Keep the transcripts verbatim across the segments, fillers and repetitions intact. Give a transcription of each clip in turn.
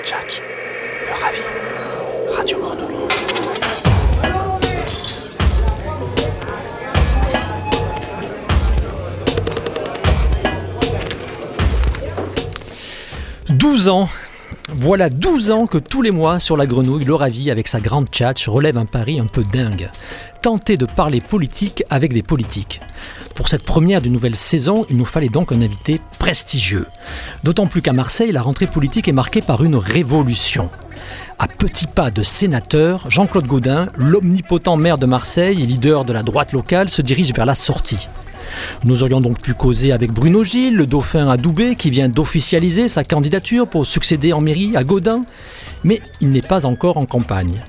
Tchatch, le ravi, Radio Grenouille. douze ans. Voilà douze ans que tous les mois, sur la Grenouille, le Ravi, avec sa grande tchatch, relève un pari un peu dingue. Tenter de parler politique avec des politiques. Pour cette première d'une nouvelle saison, il nous fallait donc un invité prestigieux. D'autant plus qu'à Marseille, la rentrée politique est marquée par une révolution. À petits pas de sénateur, Jean-Claude Gaudin, l'omnipotent maire de Marseille et leader de la droite locale, se dirige vers la sortie. Nous aurions donc pu causer avec Bruno Gilles, le dauphin adoubé qui vient d'officialiser sa candidature pour succéder en mairie à Gaudin, mais il n'est pas encore en campagne.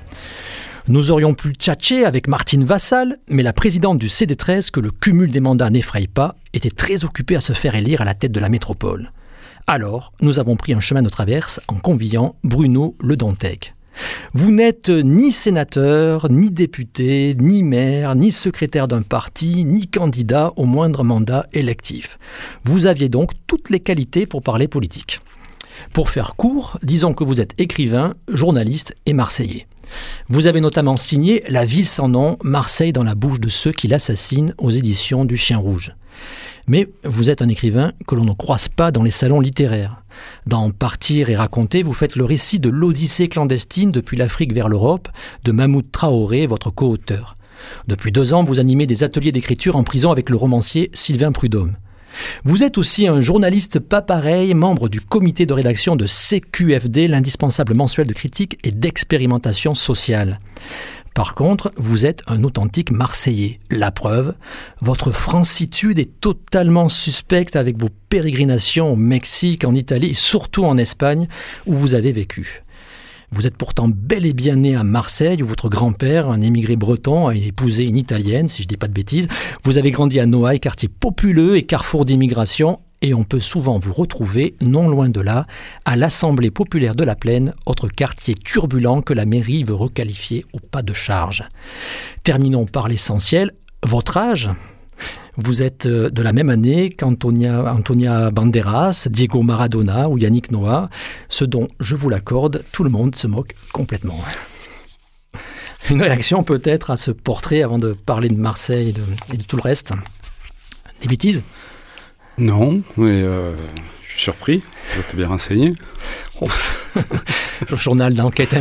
Nous aurions pu tchatcher avec Martine Vassal, mais la présidente du C D treize, que le cumul des mandats n'effraie pas, était très occupée à se faire élire à la tête de la métropole. Alors, nous avons pris un chemin de traverse en conviant Bruno Le Dantec. Vous n'êtes ni sénateur, ni député, ni maire, ni secrétaire d'un parti, ni candidat au moindre mandat électif. Vous aviez donc toutes les qualités pour parler politique. Pour faire court, disons que vous êtes écrivain, journaliste et marseillais. Vous avez notamment signé La ville sans nom, Marseille dans la bouche de ceux qui l'assassinent aux éditions du Chien Rouge. Mais vous êtes un écrivain que l'on ne croise pas dans les salons littéraires. Dans Partir et raconter, vous faites le récit de l'Odyssée clandestine depuis l'Afrique vers l'Europe de Mahmoud Traoré, votre co-auteur. Depuis deux ans, vous animez des ateliers d'écriture en prison avec le romancier Sylvain Prudhomme. Vous êtes aussi un journaliste pas pareil, membre du comité de rédaction de C Q F D, l'indispensable mensuel de critique et d'expérimentation sociale. Par contre, vous êtes un authentique Marseillais. La preuve, votre francitude est totalement suspecte avec vos pérégrinations au Mexique, en Italie et surtout en Espagne où vous avez vécu. Vous êtes pourtant bel et bien né à Marseille où votre grand-père, un émigré breton, a épousé une Italienne, si je ne dis pas de bêtises. Vous avez grandi à Noailles, quartier populeux et carrefour d'immigration. Et on peut souvent vous retrouver, non loin de là, à l'Assemblée populaire de la Plaine, autre quartier turbulent que la mairie veut requalifier au pas de charge. Terminons par l'essentiel, votre âge. Vous êtes de la même année qu'Antonia Antonia Banderas, Diego Maradona ou Yannick Noah, ce dont, je vous l'accorde, tout le monde se moque complètement. Une réaction peut-être à ce portrait avant de parler de Marseille et de, et de tout le reste. Des bêtises ? Non, mais euh, je suis surpris, vous êtes bien renseigné. Oh. Le journal d'enquête,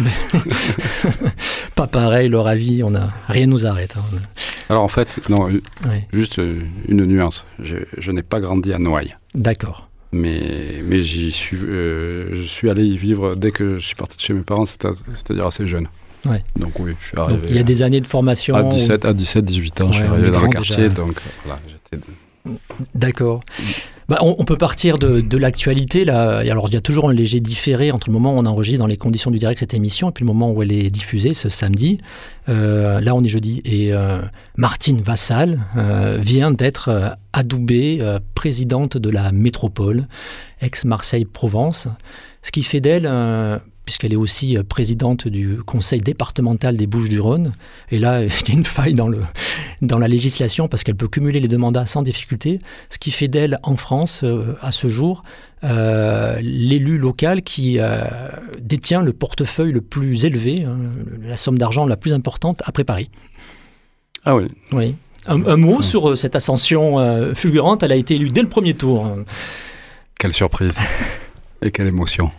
pas pareil, le Ravi, on a rien nous arrête. Hein. Alors en fait, non, oui. Juste une nuance, je, je n'ai pas grandi à Noailles. D'accord. Mais, mais j'y suis, euh, je suis allé y vivre dès que je suis parti de chez mes parents, c'est-à-dire assez jeune. Ouais. Donc oui, je suis arrivé. Donc, il y a des années de formation. À dix-sept, ou... à dix-sept dix-huit ans, ouais, je suis arrivé dans le quartier, déjà. Donc voilà, j'étais... D'accord. Bah, on, on peut partir de, de l'actualité. Là. Alors, il y a toujours un léger différé entre le moment où on enregistre dans les conditions du direct cette émission et puis le moment où elle est diffusée, ce samedi. Euh, là, on est jeudi. Et euh, Martine Vassal euh, vient d'être euh, adoubée euh, présidente de la métropole, ex-Marseille-Provence. Ce qui fait d'elle... Euh, puisqu'elle est aussi présidente du conseil départemental des Bouches-du-Rhône. Et là, il y a une faille dans, le, dans la législation parce qu'elle peut cumuler les deux mandats sans difficulté, ce qui fait d'elle, en France, euh, à ce jour, euh, l'élu local qui euh, détient le portefeuille le plus élevé, hein, la somme d'argent la plus importante après Paris. Ah oui. Oui. Un, un mot sur cette ascension euh, fulgurante. Elle a été élue dès le premier tour. Quelle surprise et quelle émotion.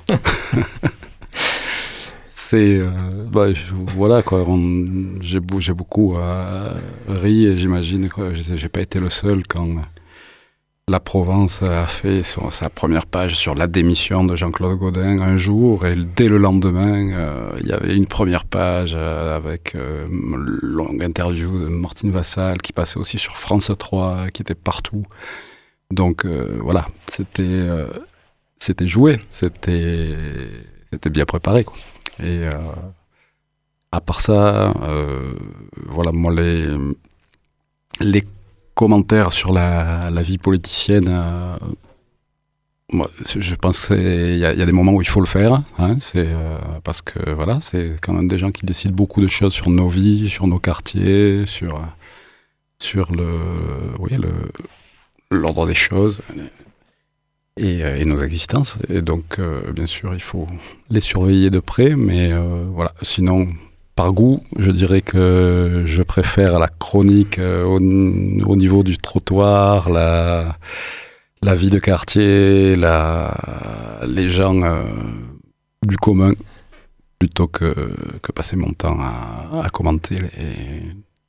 C'est, euh, bah, je, voilà quoi, on, j'ai, j'ai beaucoup euh, ri et j'imagine que j'ai, j'ai pas été le seul quand la Provence a fait son, sa première page sur la démission de Jean-Claude Gaudin un jour et dès le lendemain euh, il y avait une première page euh, avec euh, une longue interview de Martine Vassal qui passait aussi sur France trois, qui était partout. Donc euh, voilà, c'était, euh, c'était joué, c'était, c'était bien préparé quoi. Et euh, à part ça, euh, voilà, moi, les, les commentaires sur la, la vie politicienne, euh, moi, je pense qu'il y, y a des moments où il faut le faire, hein, c'est, euh, parce que voilà, c'est quand même des gens qui décident beaucoup de choses sur nos vies, sur nos quartiers, sur, sur le, oui, le, l'ordre des choses. et, et nos existences. Et donc, euh, bien sûr, il faut les surveiller de près, mais euh, voilà. Sinon, par goût, je dirais que je préfère la chronique euh, au, au niveau du trottoir, la, la vie de quartier, la, les gens euh, du commun, plutôt que, que passer mon temps à, à commenter les,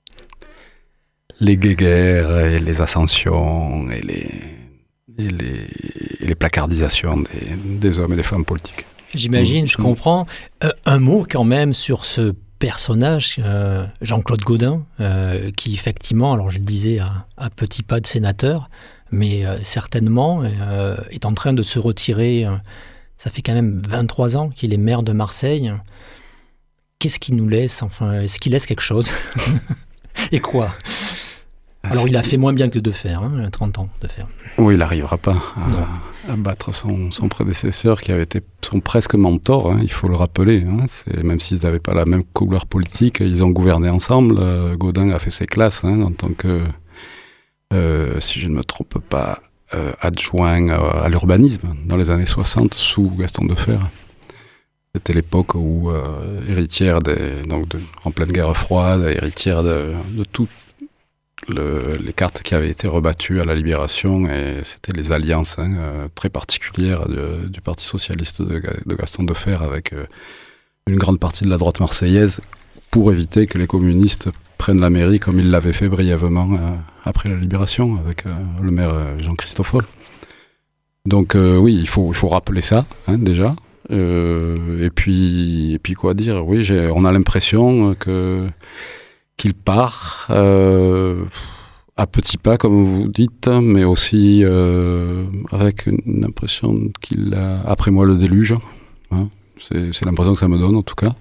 les guéguerres et les ascensions et les, et les, et les placardisations des, des hommes et des femmes politiques. J'imagine, mmh. je comprends. Euh, un mot quand même sur ce personnage, euh, Jean-Claude Gaudin, euh, qui effectivement, alors je le disais, à, à petits pas de sénateur, mais euh, certainement euh, est en train de se retirer. Euh, ça fait quand même vingt-trois ans qu'il est maire de Marseille. Qu'est-ce qu'il nous laisse? Enfin, est-ce qu'il laisse quelque chose? Et quoi? Alors, il a fait moins bien que de faire, hein, trente ans de faire. Oui, il n'arrivera pas à, à battre son, son prédécesseur, qui avait été son presque mentor, hein, il faut le rappeler. Hein. C'est, même s'ils n'avaient pas la même couleur politique, ils ont gouverné ensemble. Euh, Gaudin a fait ses classes hein, en tant que, euh, si je ne me trompe pas, euh, adjoint euh, à l'urbanisme dans les années soixante, sous Gaston Defferre. C'était l'époque où, euh, héritière des, donc de, en pleine guerre froide, héritière de, de tout. Le, les cartes qui avaient été rebattues à la Libération, et c'était les alliances hein, euh, très particulières de, du Parti socialiste de, de Gaston Defferre avec euh, une grande partie de la droite marseillaise pour éviter que les communistes prennent la mairie comme ils l'avaient fait brièvement euh, après la Libération avec euh, le maire euh, Jean-Christophe Hall. Donc euh, oui, il faut, il faut rappeler ça hein, déjà. Euh, et, puis, et puis quoi dire, oui, j'ai, on a l'impression que qu'il part euh, à petits pas, comme vous dites, mais aussi euh, avec une impression qu'il a, après moi, le déluge. Hein. C'est, c'est l'impression que ça me donne, en tout cas.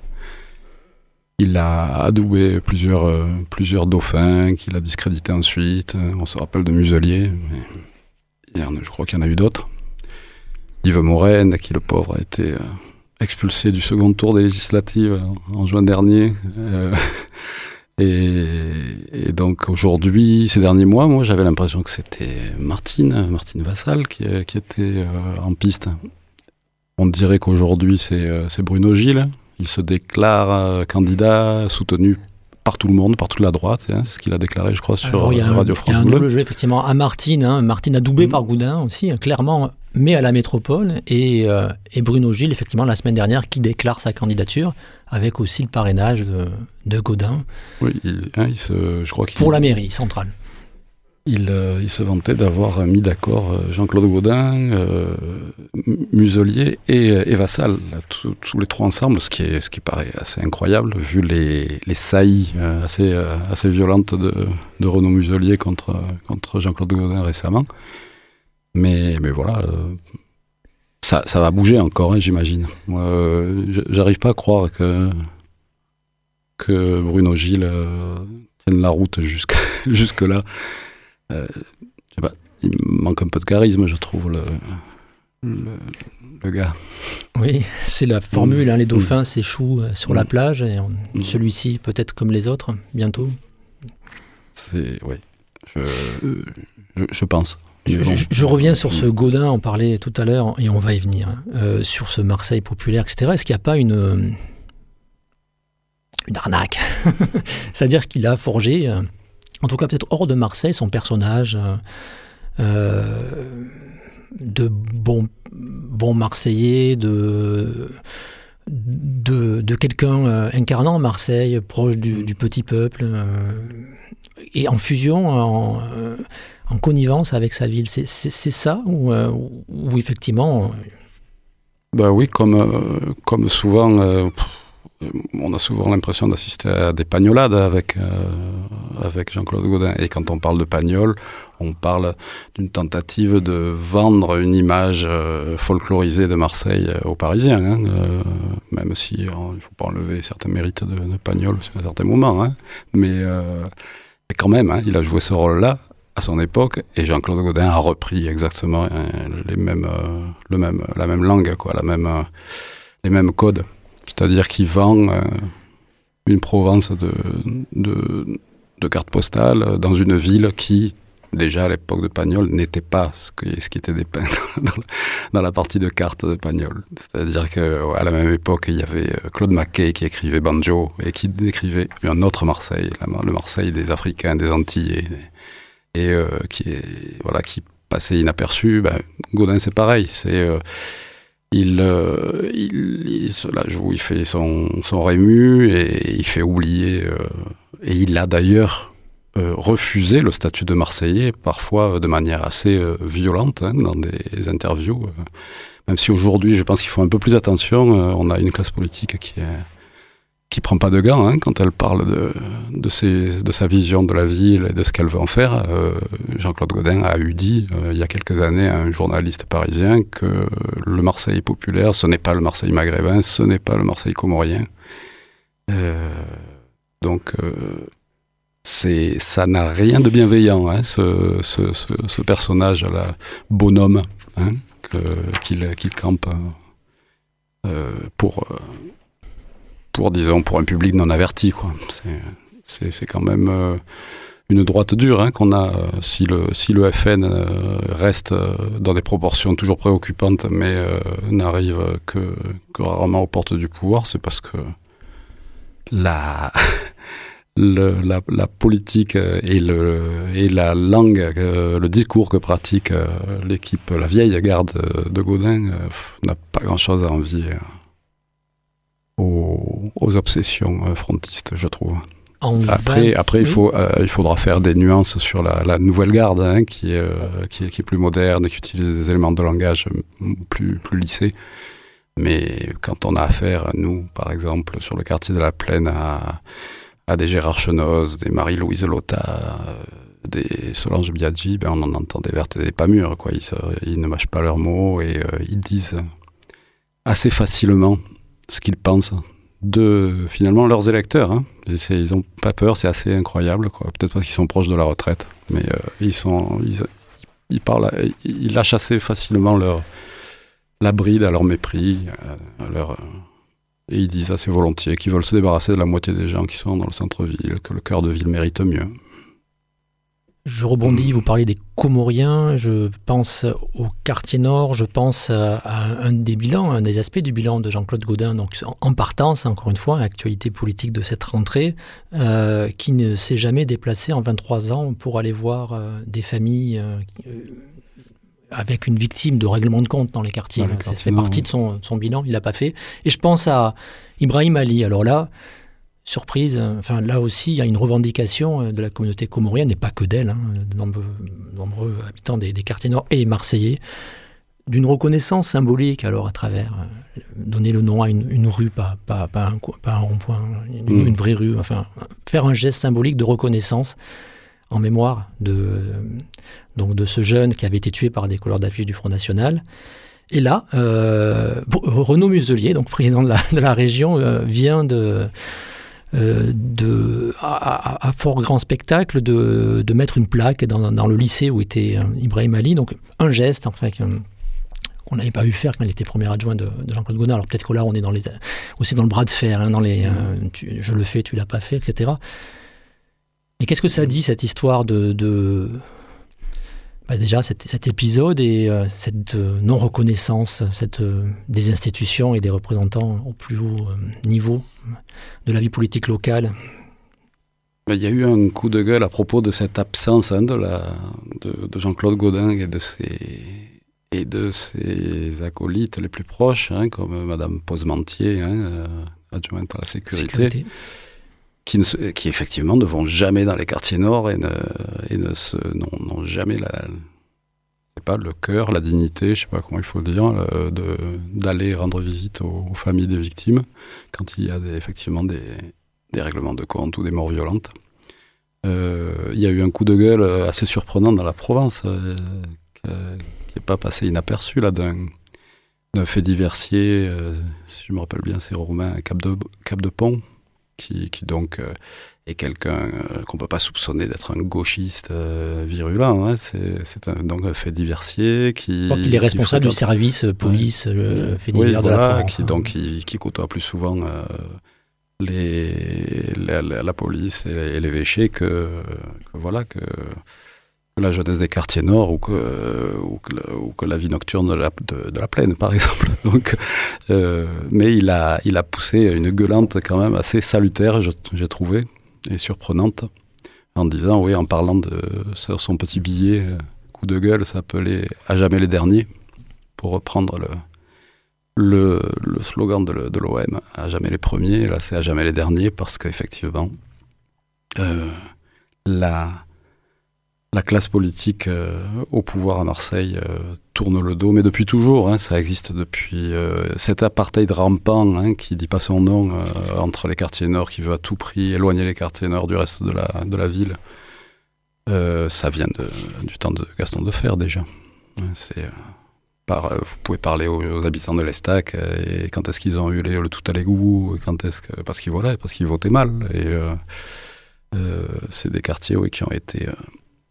Il a adoubé plusieurs, euh, plusieurs dauphins, qu'il a discrédités ensuite. On se rappelle de Muselier, mais il y en a, je crois qu'il y en a eu d'autres. Yves Morenne, qui, le pauvre, a été euh, expulsé du second tour des législatives en, en juin dernier. Euh, Et, et donc aujourd'hui, ces derniers mois, moi j'avais l'impression que c'était Martine, Martine Vassal qui, qui était euh, en piste. On dirait qu'aujourd'hui c'est, euh, c'est Bruno Gilles. Il se déclare euh, candidat soutenu par tout le monde, par toute la droite. Hein, c'est ce qu'il a déclaré, je crois, sur Alors, y a Radio un, France. Il y a un double jeu effectivement à Martine. Hein, Martine adoubé mmh. par Gaudin aussi, hein, clairement, mais à la métropole. Et, euh, et Bruno Gilles, effectivement, la semaine dernière, qui déclare sa candidature, avec aussi le parrainage de, de Gaudin. Oui, il, hein, il se, je crois qu'il... Pour la mairie centrale. Il, euh, il se vantait d'avoir mis d'accord euh, Jean-Claude Gaudin, euh, Muselier et, et Vassal, là, tous, tous les trois ensemble, ce qui, est, ce qui paraît assez incroyable, vu les, les saillies euh, assez, euh, assez violentes de, de Renaud Muselier contre, contre Jean-Claude Gaudin récemment. Mais, mais voilà... Euh, Ça, ça va bouger encore, hein, j'imagine. Moi, euh, j'arrive pas à croire que, que Bruno Gilles euh, tienne la route jusque, jusque-là. Euh, je sais pas, il manque un peu de charisme, je trouve, le, le, le gars. Oui, c'est la formule, hein, les dauphins mmh. s'échouent sur mmh. la plage, et on, mmh. celui-ci, peut-être comme les autres, bientôt. C'est, oui, je, je, je pense. Je, je, je reviens sur ce Gaudin, on parlait tout à l'heure, et on va y venir, euh, sur ce Marseille populaire, et cetera. Est-ce qu'il n'y a pas une, une arnaque? C'est-à-dire qu'il a forgé, euh, en tout cas peut-être hors de Marseille, son personnage euh, de bon, bon Marseillais, de, de, de quelqu'un euh, incarnant Marseille, proche du, du petit peuple, euh, et en fusion, en... Euh, en connivence avec sa ville. C'est, c'est, c'est ça ou, euh, ou effectivement... Euh... Ben oui, comme, euh, comme souvent, euh, on a souvent l'impression d'assister à des pagnolades avec, euh, avec Jean-Claude Gaudin. Et quand on parle de pagnol, on parle d'une tentative de vendre une image euh, folklorisée de Marseille aux Parisiens. Hein, euh, même si il euh, ne faut pas enlever certains mérites de, de pagnol à certains moments. Hein, mais, euh, mais quand même, hein, il a joué ce rôle-là à son époque, et Jean-Claude Gaudin a repris exactement euh, les mêmes, euh, le même, la même langue, quoi, la même, euh, les mêmes codes. C'est-à-dire qu'il vend euh, une Provence de, de, de cartes postales dans une ville qui, déjà à l'époque de Pagnol, n'était pas ce, que, ce qui était dépeint dans la, dans la partie de cartes de Pagnol. C'est-à-dire qu'à la même époque, il y avait Claude Mackay qui écrivait Banjo et qui décrivait un autre Marseille, le Marseille des Africains, des Antillais, et, et euh, qui, est, voilà, qui passait inaperçu. Ben, Gaudin, c'est pareil. C'est... Euh, Il, euh, il, il se la joue, il fait son, son Rému et il fait oublier. Euh, et il a d'ailleurs euh, refusé le statut de Marseillais, parfois de manière assez euh, violente, hein, dans des interviews. Euh, même si aujourd'hui, je pense qu'il faut un peu plus attention. Euh, on a une classe politique qui est qui prend pas de gants hein, quand elle parle de, de, ses, de sa vision de la ville et de ce qu'elle veut en faire. Euh, Jean-Claude Gaudin a eu dit, euh, il y a quelques années, à un journaliste parisien que le Marseille populaire, ce n'est pas le Marseille maghrébin, ce n'est pas le Marseille comorien. Euh, donc, euh, c'est, ça n'a rien de bienveillant, hein, ce, ce, ce, ce personnage à la bonhomme hein, que, qu'il, qu'il campe euh, pour... Euh, pour, disons, pour un public non averti, quoi. C'est, c'est, c'est quand même euh, une droite dure hein, qu'on a. Euh, si, le, si le F N euh, reste euh, dans des proportions toujours préoccupantes, mais euh, n'arrive que, que rarement aux portes du pouvoir, c'est parce que la, le, la, la politique et, le, et la langue, euh, le discours que pratique euh, l'équipe, la vieille garde de Gaudin, euh, n'a pas grand-chose à envier. Euh. Aux, aux obsessions euh, frontistes, je trouve. En après, après oui. il, faut, euh, il faudra faire des nuances sur la, la nouvelle garde, hein, qui, est, euh, qui, est, qui est plus moderne, qui utilise des éléments de langage plus, plus lissés. Mais quand on a affaire, nous, par exemple, sur le quartier de la Plaine, à, à des Gérard Chenoz, des Marie-Louise Lotta, des Solange Biaggi, ben on en entend des vertes et des pas mûres, quoi. Ils, ils ne mâchent pas leurs mots et euh, ils disent assez facilement ce qu'ils pensent de, finalement, leurs électeurs. Hein. C'est, ils n'ont pas peur, c'est assez incroyable, quoi. Peut-être parce qu'ils sont proches de la retraite, mais euh, ils, sont, ils, ils, parlent, ils lâchent assez facilement leur, la bride à leur mépris, à leur, et ils disent assez volontiers qu'ils veulent se débarrasser de la moitié des gens qui sont dans le centre-ville, que le cœur de ville mérite mieux. Je rebondis, vous parlez des Comoriens, je pense au quartier nord, je pense à un des bilans, un des aspects du bilan de Jean-Claude Gaudin, donc en partance, encore une fois, actualité politique de cette rentrée, euh, qui ne s'est jamais déplacé en vingt-trois ans pour aller voir euh, des familles euh, avec une victime de règlement de compte dans les quartiers. Dans les quartiers, ça fait partie de son, son bilan, il ne l'a pas fait. Et je pense à Ibrahim Ali, alors là... Surprise, enfin là aussi il y a une revendication de la communauté comorienne, et pas que d'elle, hein, de nombreux, nombreux habitants des, des quartiers nord et marseillais, d'une reconnaissance symbolique alors à travers euh, donner le nom à une, une rue, pas, pas, pas, un, pas un rond-point, une, mmh. une vraie rue, enfin faire un geste symbolique de reconnaissance en mémoire de, donc de ce jeune qui avait été tué par des couleurs d'affiche du Front National. Et là, euh, Renaud Muselier, donc président de la, de la région, euh, vient de... Euh, de, à, à, à fort grand spectacle de, de mettre une plaque dans, dans le lycée où était euh, Ibrahim Ali, donc un geste enfin qu'on n'avait pas vu faire quand il était premier adjoint de, de Jean-Claude Gaudin. Alors peut-être que là on est dans les, aussi dans le bras de fer, hein, dans les, euh, tu, je le fais, tu l'as pas fait, et cetera. Mais qu'est-ce que ça dit cette histoire de, de bah déjà cet, cet épisode et euh, cette euh, non-reconnaissance cette, euh, des institutions et des représentants au plus haut euh, niveau de la vie politique locale? Il y a eu un coup de gueule à propos de cette absence hein, de, la, de, de Jean-Claude Gaudin et de ses, et de ses acolytes les plus proches, hein, comme Madame Posementier, hein, euh, adjointe à la sécurité. sécurité. Qui, ne, qui effectivement ne vont jamais dans les quartiers nord et ne, et ne se, n'ont, n'ont jamais la, c'est pas, le cœur, la dignité, je sais pas comment il faut le dire, le, de, d'aller rendre visite aux, aux familles des victimes quand il y a des, effectivement des, des règlements de compte ou des morts violentes. Euh, il y a eu un coup de gueule assez surprenant dans la Provence euh, qui n'est pas passé inaperçu là, d'un, d'un fait diversier, euh, si je me rappelle bien, c'est Romain Cap de, Cap de Pont. Qui, qui donc euh, est quelqu'un euh, qu'on ne peut pas soupçonner d'être un gauchiste euh, virulent. Hein. C'est, c'est un, donc un fait diversier qui... Je crois qu'il est responsable du service police, ouais. le fait divers oui, de voilà, la Provence. Qui, donc, qui, qui côtoie plus souvent euh, les, la, la, la police et, et l'évêché que, que, voilà, que, que que la jeunesse des quartiers nord ou que, euh, ou que, la, ou que la vie nocturne de la, de, de la plaine, par exemple. Donc, euh, mais il a, il a poussé une gueulante quand même assez salutaire, je, j'ai trouvé, et surprenante, en disant, oui, en parlant de sur son petit billet, euh, coup de gueule, s'appelait « À jamais les derniers », pour reprendre le, le, le slogan de, le, de l'O M, « À jamais les premiers », là c'est « À jamais les derniers », parce qu'effectivement, euh, la... La classe politique euh, au pouvoir à Marseille euh, tourne le dos, mais depuis toujours, hein, ça existe depuis euh, cet apartheid rampant hein, qui dit pas son nom euh, entre les quartiers nord, qui veut à tout prix éloigner les quartiers nord du reste de la, de la ville. Euh, ça vient de, du temps de Gaston Defferre déjà. C'est, euh, par, euh, vous pouvez parler aux, aux habitants de l'Estac euh, et quand est-ce qu'ils ont eu les, le tout à l'égout, et quand est-ce que, parce qu'ils voilà, parce qu'ils votaient mal. Et euh, euh, c'est des quartiers oui, qui ont été euh,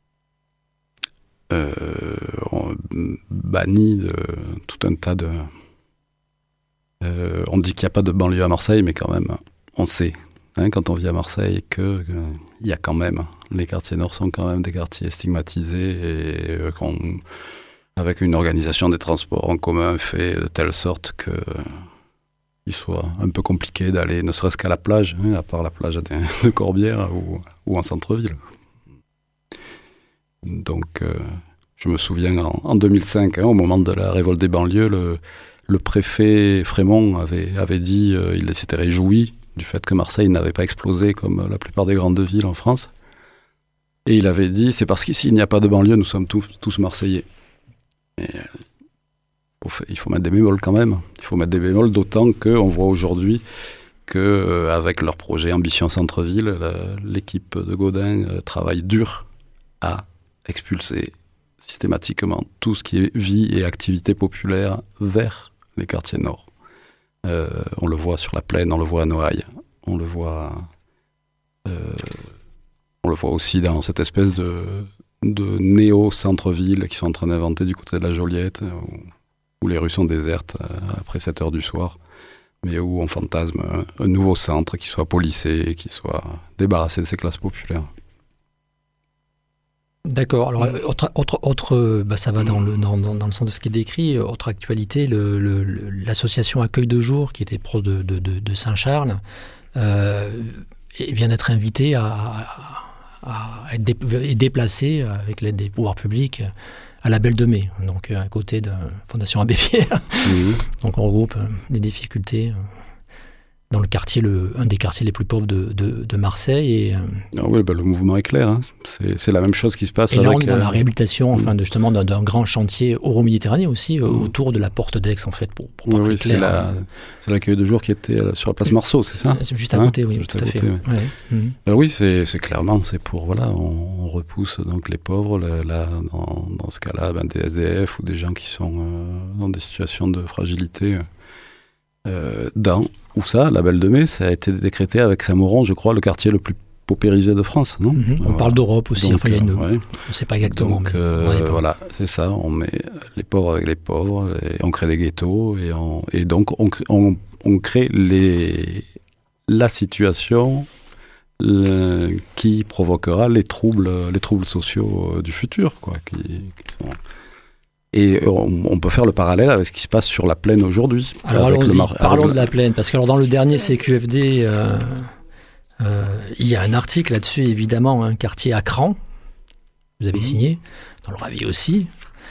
Euh, banni de tout un tas de... Euh, on dit qu'il n'y a pas de banlieue à Marseille, mais quand même, on sait, hein, quand on vit à Marseille, qu'il y a quand même... Les quartiers nord sont quand même des quartiers stigmatisés et euh, qu'on, avec une organisation des transports en commun fait de telle sorte que il soit un peu compliqué d'aller, ne serait-ce qu'à la plage, hein, à part la plage de, de Corbière ou, ou en centre-ville. Donc, euh, je me souviens, en, en deux mille cinq, hein, au moment de la révolte des banlieues, le, le préfet Frémont avait, avait dit, euh, il s'était réjoui du fait que Marseille n'avait pas explosé comme la plupart des grandes villes en France. Et il avait dit, c'est parce qu'ici, il n'y a pas de banlieue, nous sommes tous, tous Marseillais. Et, euh, il faut mettre des bémols quand même. Il faut mettre des bémols, d'autant qu'on voit aujourd'hui qu'avec euh, leur projet Ambition Centre-Ville, la, l'équipe de Gaudin euh, travaille dur à expulser systématiquement tout ce qui est vie et activité populaire vers les quartiers nord. Euh, on le voit sur la plaine, on le voit à Noailles, on le voit, euh, on le voit aussi dans cette espèce de, de néo-centre-ville qui sont en train d'inventer du côté de la Joliette, où, où les rues sont désertes après sept heures du soir, mais où on fantasme un, un nouveau centre qui soit policé, qui soit débarrassé de ces classes populaires. D'accord. Alors, autre, autre, autre bah, ça va dans le, dans, dans le sens de ce qui est décrit. Autre actualité, le, le, l'association Accueil de Jour, qui était proche de, de, de, de Saint-Charles, euh, vient d'être invitée à, à, à être dé, déplacée avec l'aide des pouvoirs publics à la Belle de Mai, donc à côté de la Fondation Abbé Pierre. Mmh. Donc on regroupe les difficultés dans le quartier, le, un des quartiers les plus pauvres de, de, de Marseille. Et, ah oui, bah, le mouvement est clair. Hein. C'est, c'est la même chose qui se passe et avec... là, on est dans euh... la réhabilitation enfin, de, justement, d'un, d'un grand chantier euro-méditerranéen aussi, mmh. autour de la porte d'Aix, en fait, pour, pour oui, oui, c'est, la, c'est l'accueil de jour qui était sur la place Marceau, c'est ça ? Juste à côté, hein oui, juste tout à, à côté, fait. Oui, ouais. mmh. ben oui c'est, c'est clairement, c'est pour, voilà, on, on repousse donc les pauvres, là, là, dans, dans ce cas-là, ben, des S D F ou des gens qui sont euh, dans des situations de fragilité. Euh, dans, où ça, la Belle de Mai, ça a été décrété avec Saint-Mauron, je crois, le quartier le plus paupérisé de France, non ? mmh. On voilà. parle d'Europe aussi, donc, enfin, il y a une... ouais. on ne sait pas exactement. Donc, mais euh, voilà, c'est ça, on met les pauvres avec les pauvres, et on crée des ghettos, et, on, et donc on, on, on crée les, la situation le, qui provoquera les troubles, les troubles sociaux du futur, quoi, qui, qui sont... Et on, on peut faire le parallèle avec ce qui se passe sur la plaine aujourd'hui. Alors allons-y, mar- parlons avec de la plaine, parce que alors dans le dernier C Q F D, euh, euh, il y a un article là-dessus, évidemment, un quartier à Cran, vous avez mmh. signé, dans le Ravi aussi.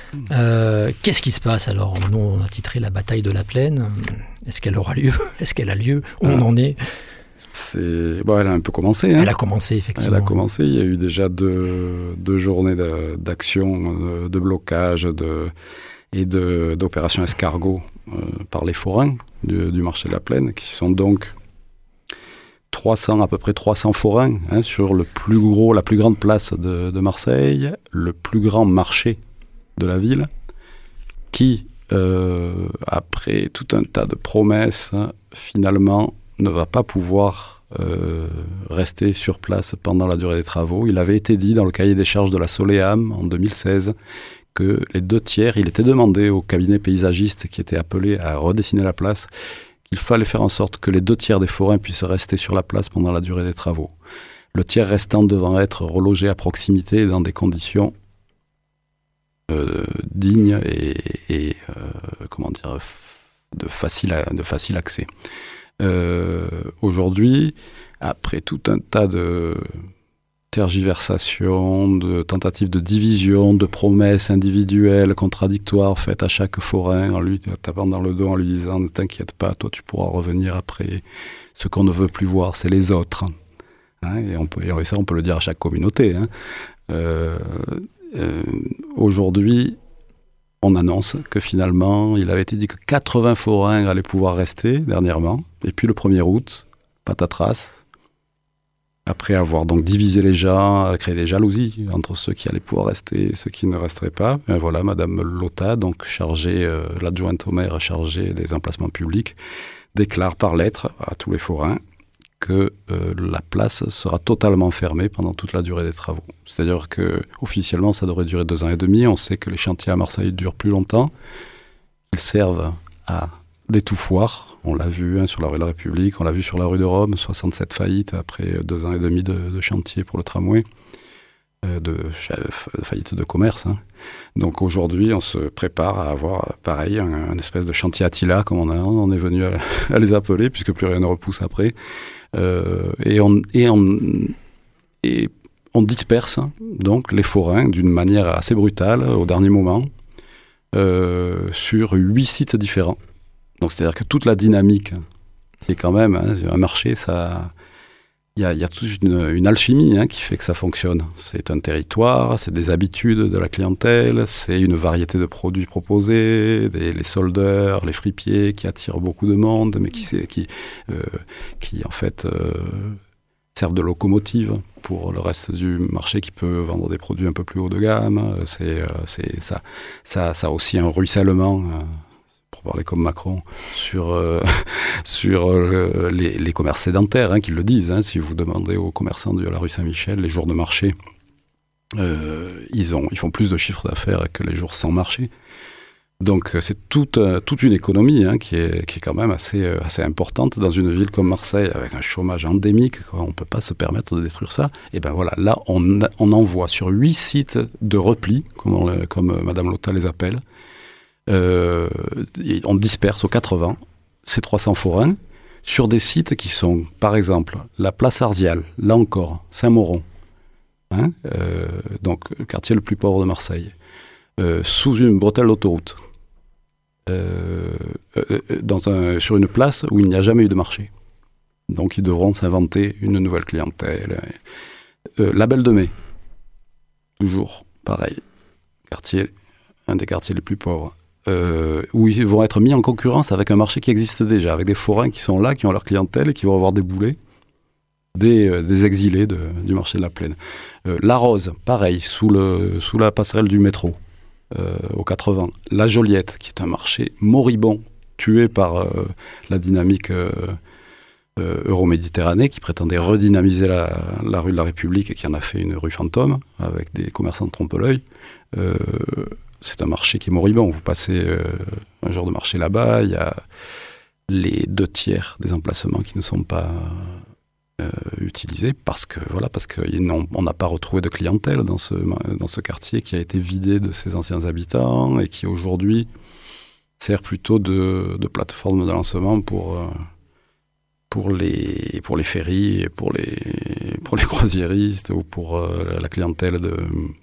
Euh, qu'est-ce qui se passe alors ? Nous, on a titré la bataille de la plaine. Est-ce qu'elle aura lieu ? Est-ce qu'elle a lieu ? Où on en est ? C'est... Bon, elle a un peu commencé. Hein. Elle a commencé, effectivement. Elle a commencé. Il y a eu déjà deux, deux journées de, d'action, de, de blocage de, et de, d'opérations escargot euh, par les forains du, du marché de la Plaine, qui sont donc trois cents, à peu près trois cents forains hein, sur le plus gros, la plus grande place de, de Marseille, le plus grand marché de la ville, qui, euh, après tout un tas de promesses, hein, finalement, ne va pas pouvoir euh, rester sur place pendant la durée des travaux. Il avait été dit dans le cahier des charges de la Soleam en deux mille seize que les deux tiers, il était demandé au cabinet paysagiste qui était appelé à redessiner la place, qu'il fallait faire en sorte que les deux tiers des forains puissent rester sur la place pendant la durée des travaux. Le tiers restant devant être relogé à proximité dans des conditions euh, digne et, et euh, comment dire, de facile, à, de facile accès. Euh, aujourd'hui, après tout un tas de tergiversations, de tentatives de division, de promesses individuelles, contradictoires faites à chaque forain, en lui tapant dans le dos, en lui disant « Ne t'inquiète pas, toi tu pourras revenir après. Ce qu'on ne veut plus voir, c'est les autres. Hein » et, on peut, et ça, on peut le dire à chaque communauté. Hein. Euh, euh, aujourd'hui, on annonce que finalement, il avait été dit que quatre-vingts forains allaient pouvoir rester dernièrement. Et puis le premier août, patatras, après avoir donc divisé les gens, créé des jalousies entre ceux qui allaient pouvoir rester et ceux qui ne resteraient pas. Et voilà, Madame Lotta, donc chargée, euh, l'adjointe au maire chargée des emplacements publics, déclare par lettre à tous les forains que euh, la place sera totalement fermée pendant toute la durée des travaux. C'est-à-dire que officiellement, ça devrait durer deux ans et demi. On sait que les chantiers à Marseille durent plus longtemps. Ils servent à d'étouffoir. On l'a vu hein, sur la rue de la République, on l'a vu sur la rue de Rome, soixante-sept faillites après deux ans et demi de, de chantier pour le tramway, euh, de, de faillite de commerce. Hein. Donc aujourd'hui, on se prépare à avoir pareil, un, un espèce de chantier Attila, comme on, a, on est venu à, à les appeler, puisque plus rien ne repousse après. Euh, et, on, et, on, et on disperse donc les forains d'une manière assez brutale au dernier moment euh, sur huit sites différents. Donc c'est-à-dire que toute la dynamique qui est quand même hein, un marché, ça, il y a, y a toute une, une alchimie hein, qui fait que ça fonctionne. C'est un territoire, c'est des habitudes de la clientèle, c'est une variété de produits proposés, des, les soldeurs, les fripiers qui attirent beaucoup de monde, mais qui, qui, euh, qui en fait euh, servent de locomotive pour le reste du marché qui peut vendre des produits un peu plus haut de gamme. C'est, c'est, ça, ça, ça a aussi un ruissellement. Euh, pour parler comme Macron, sur, euh, sur euh, les, les commerces sédentaires, hein, qui le disent. Hein, si vous demandez aux commerçants de la rue Saint-Michel, les jours de marché, euh, ils, ont, ils font plus de chiffre d'affaires que les jours sans marché. Donc c'est toute, euh, toute une économie hein, qui, est, qui est quand même assez, euh, assez importante dans une ville comme Marseille, avec un chômage endémique, quoi, on ne peut pas se permettre de détruire ça. Et bien voilà, là on, on envoie sur huit sites de repli, comme, on, comme Madame Lotta les appelle. Euh, on disperse aux quatre-vingts ces trois cents forains sur des sites qui sont, par exemple, la place Arzial, là encore, Saint-Mauron, hein, euh, donc le quartier le plus pauvre de Marseille, euh, sous une bretelle d'autoroute, euh, euh, dans un, sur une place où il n'y a jamais eu de marché. Donc ils devront s'inventer une nouvelle clientèle. Euh, la Belle de Mai, toujours pareil, quartier, un des quartiers les plus pauvres. Euh, où ils vont être mis en concurrence avec un marché qui existe déjà, avec des forains qui sont là, qui ont leur clientèle et qui vont avoir des boulets, des, euh, des exilés de, du marché de la Plaine. Euh, la Rose, pareil, sous, le, sous la passerelle du métro, euh, aux quatre-vingts. La Joliette, qui est un marché moribond, tué par euh, la dynamique euh, euh, euro-méditerranée, qui prétendait redynamiser la, la rue de la République et qui en a fait une rue fantôme, avec des commerçants de trompe-l'œil. Euh, C'est un marché qui est moribond. Vous passez euh, un jour de marché là-bas, il y a les deux tiers des emplacements qui ne sont pas euh, utilisés parce que voilà, parce qu'on n'a pas retrouvé de clientèle dans ce dans ce quartier qui a été vidé de ses anciens habitants et qui aujourd'hui sert plutôt de, de plateforme de lancement pour euh, pour les pour les ferries et pour les pour les croisiéristes ou pour euh, la clientèle de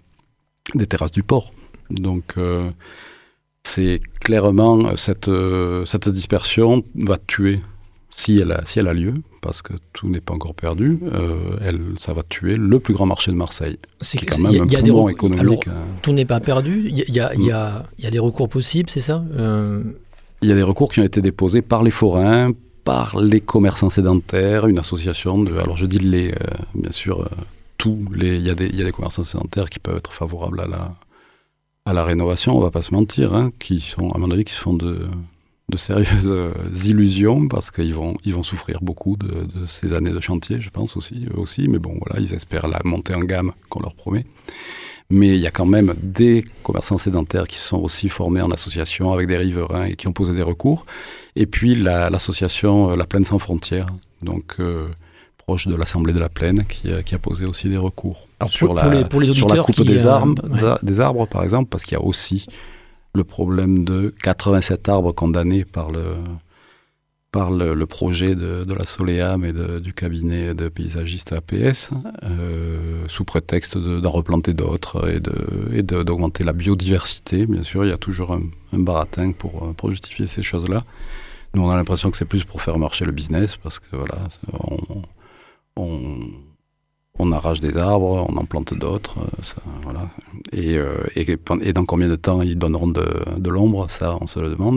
des terrasses du port. Donc, euh, c'est clairement cette, euh, cette dispersion va tuer, si elle a, si elle a lieu, parce que tout n'est pas encore perdu, euh, elle, ça va tuer le plus grand marché de Marseille. C'est qui est quand même y a, un poumon économique. Alors, hein. Tout n'est pas perdu, il y a, y, a, y, a, y a des recours possibles, c'est ça euh... Il y a des recours qui ont été déposés par les forains, par les commerçants sédentaires, une association de... Alors, je dis les, euh, bien sûr, euh, tous les... Il y a des, il y a des commerçants sédentaires qui peuvent être favorables à la... à la rénovation, on ne va pas se mentir, hein, qui sont, à mon avis, qui se font de, de sérieuses euh, illusions parce qu'ils vont, ils vont souffrir beaucoup de, de ces années de chantier, je pense aussi, eux aussi. Mais bon, voilà, ils espèrent la montée en gamme qu'on leur promet. Mais il y a quand même des commerçants sédentaires qui se sont aussi formés en association avec des riverains et qui ont posé des recours. Et puis la, l'association La Plaine sans frontières, donc euh, proche de l'Assemblée de la Plaine, qui, qui a posé aussi des recours. Alors sur, pour, la, pour, les, pour les sur la coupe qui, des, euh, arbres, ouais. des arbres, par exemple, parce qu'il y a aussi le problème de quatre-vingt-sept arbres condamnés par le, par le, le projet de, de la Soleam et de, du cabinet de paysagistes A P S, euh, sous prétexte de, d'en replanter d'autres et, de, et de, d'augmenter la biodiversité. Bien sûr, il y a toujours un, un baratin pour, pour justifier ces choses-là. Nous, on a l'impression que c'est plus pour faire marcher le business, parce que voilà, on, on, on arrache des arbres, on en plante d'autres, ça, voilà. Et, euh, et, et dans combien de temps ils donneront de, de l'ombre, ça, on se le demande.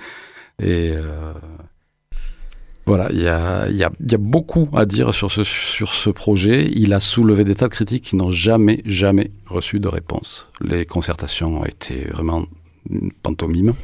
Et euh, voilà, il y a, y, a, y a beaucoup à dire sur ce, sur ce projet. Il a soulevé des tas de critiques qui n'ont jamais, jamais reçu de réponse. Les concertations ont été vraiment une pantomime.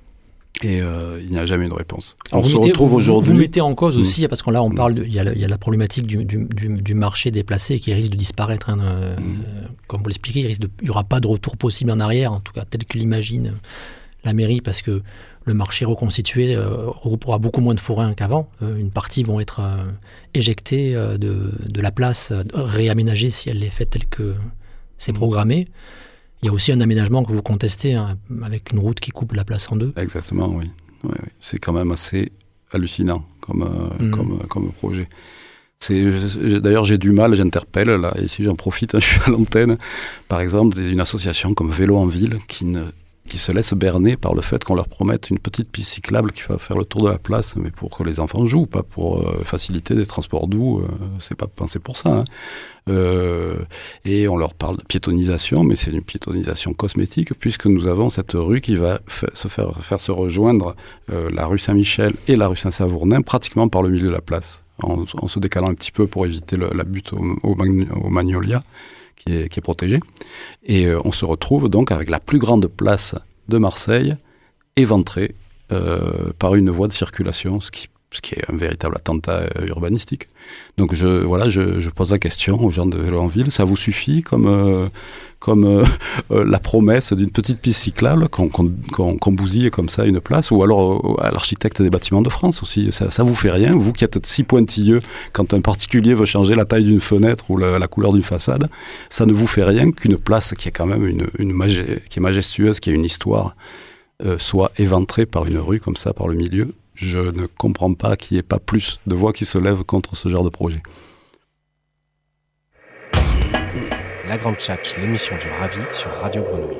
Et euh, il n'y a jamais eu de réponse. Alors on se mettez, retrouve vous, aujourd'hui. Vous mettez en cause aussi, mmh. parce que là on mmh. parle, il y, y a la problématique du, du, du, du marché déplacé qui risque de disparaître. Hein, euh, mmh. Comme vous l'expliquez, il n'y aura pas de retour possible en arrière, en tout cas tel que l'imagine la mairie, parce que le marché reconstitué euh, regroupera beaucoup moins de forains qu'avant. Euh, une partie vont être euh, éjectées euh, de, de la place, euh, réaménagée si elle est faite telle que c'est mmh. programmé. Il y a aussi un aménagement que vous contestez, hein, avec une route qui coupe la place en deux. Exactement, oui. oui, oui. C'est quand même assez hallucinant comme, euh, mmh. comme, comme projet. C'est, je, d'ailleurs, j'ai du mal, j'interpelle, là, et si j'en profite, hein, je suis à l'antenne, par exemple, une association comme Vélo en Ville qui, ne, qui se laisse berner par le fait qu'on leur promette une petite piste cyclable qui va faire le tour de la place, mais pour que les enfants jouent, pas pour euh, faciliter des transports doux, euh, c'est pas pensé pour ça, hein. Euh, et on leur parle de piétonisation, mais c'est une piétonisation cosmétique, puisque nous avons cette rue qui va fa- se faire, faire se rejoindre euh, la rue Saint-Michel et la rue Saint-Savournin, pratiquement par le milieu de la place, en, en se décalant un petit peu pour éviter le, la butte au, au, Magn- au Magnolia, qui est, qui est protégée. Et euh, on se retrouve donc avec la plus grande place de Marseille, éventrée euh, par une voie de circulation, ce qui ce qui est un véritable attentat urbanistique. Donc je, voilà, je, je pose la question aux gens de Vélo en Ville, ça vous suffit comme, euh, comme euh, euh, la promesse d'une petite piste cyclable qu'on, qu'on, qu'on, qu'on bousille comme ça une place, ou alors euh, à l'architecte des bâtiments de France aussi, ça, ça vous fait rien, vous qui êtes si pointilleux quand un particulier veut changer la taille d'une fenêtre ou la, la couleur d'une façade, ça ne vous fait rien qu'une place qui est quand même une, une magé- qui est majestueuse, qui a une histoire, euh, soit éventrée par une rue comme ça, par le milieu. Je ne comprends pas qu'il n'y ait pas plus de voix qui se lèvent contre ce genre de projet. La Grande Tchatche, l'émission du Ravi sur Radio Grenouille.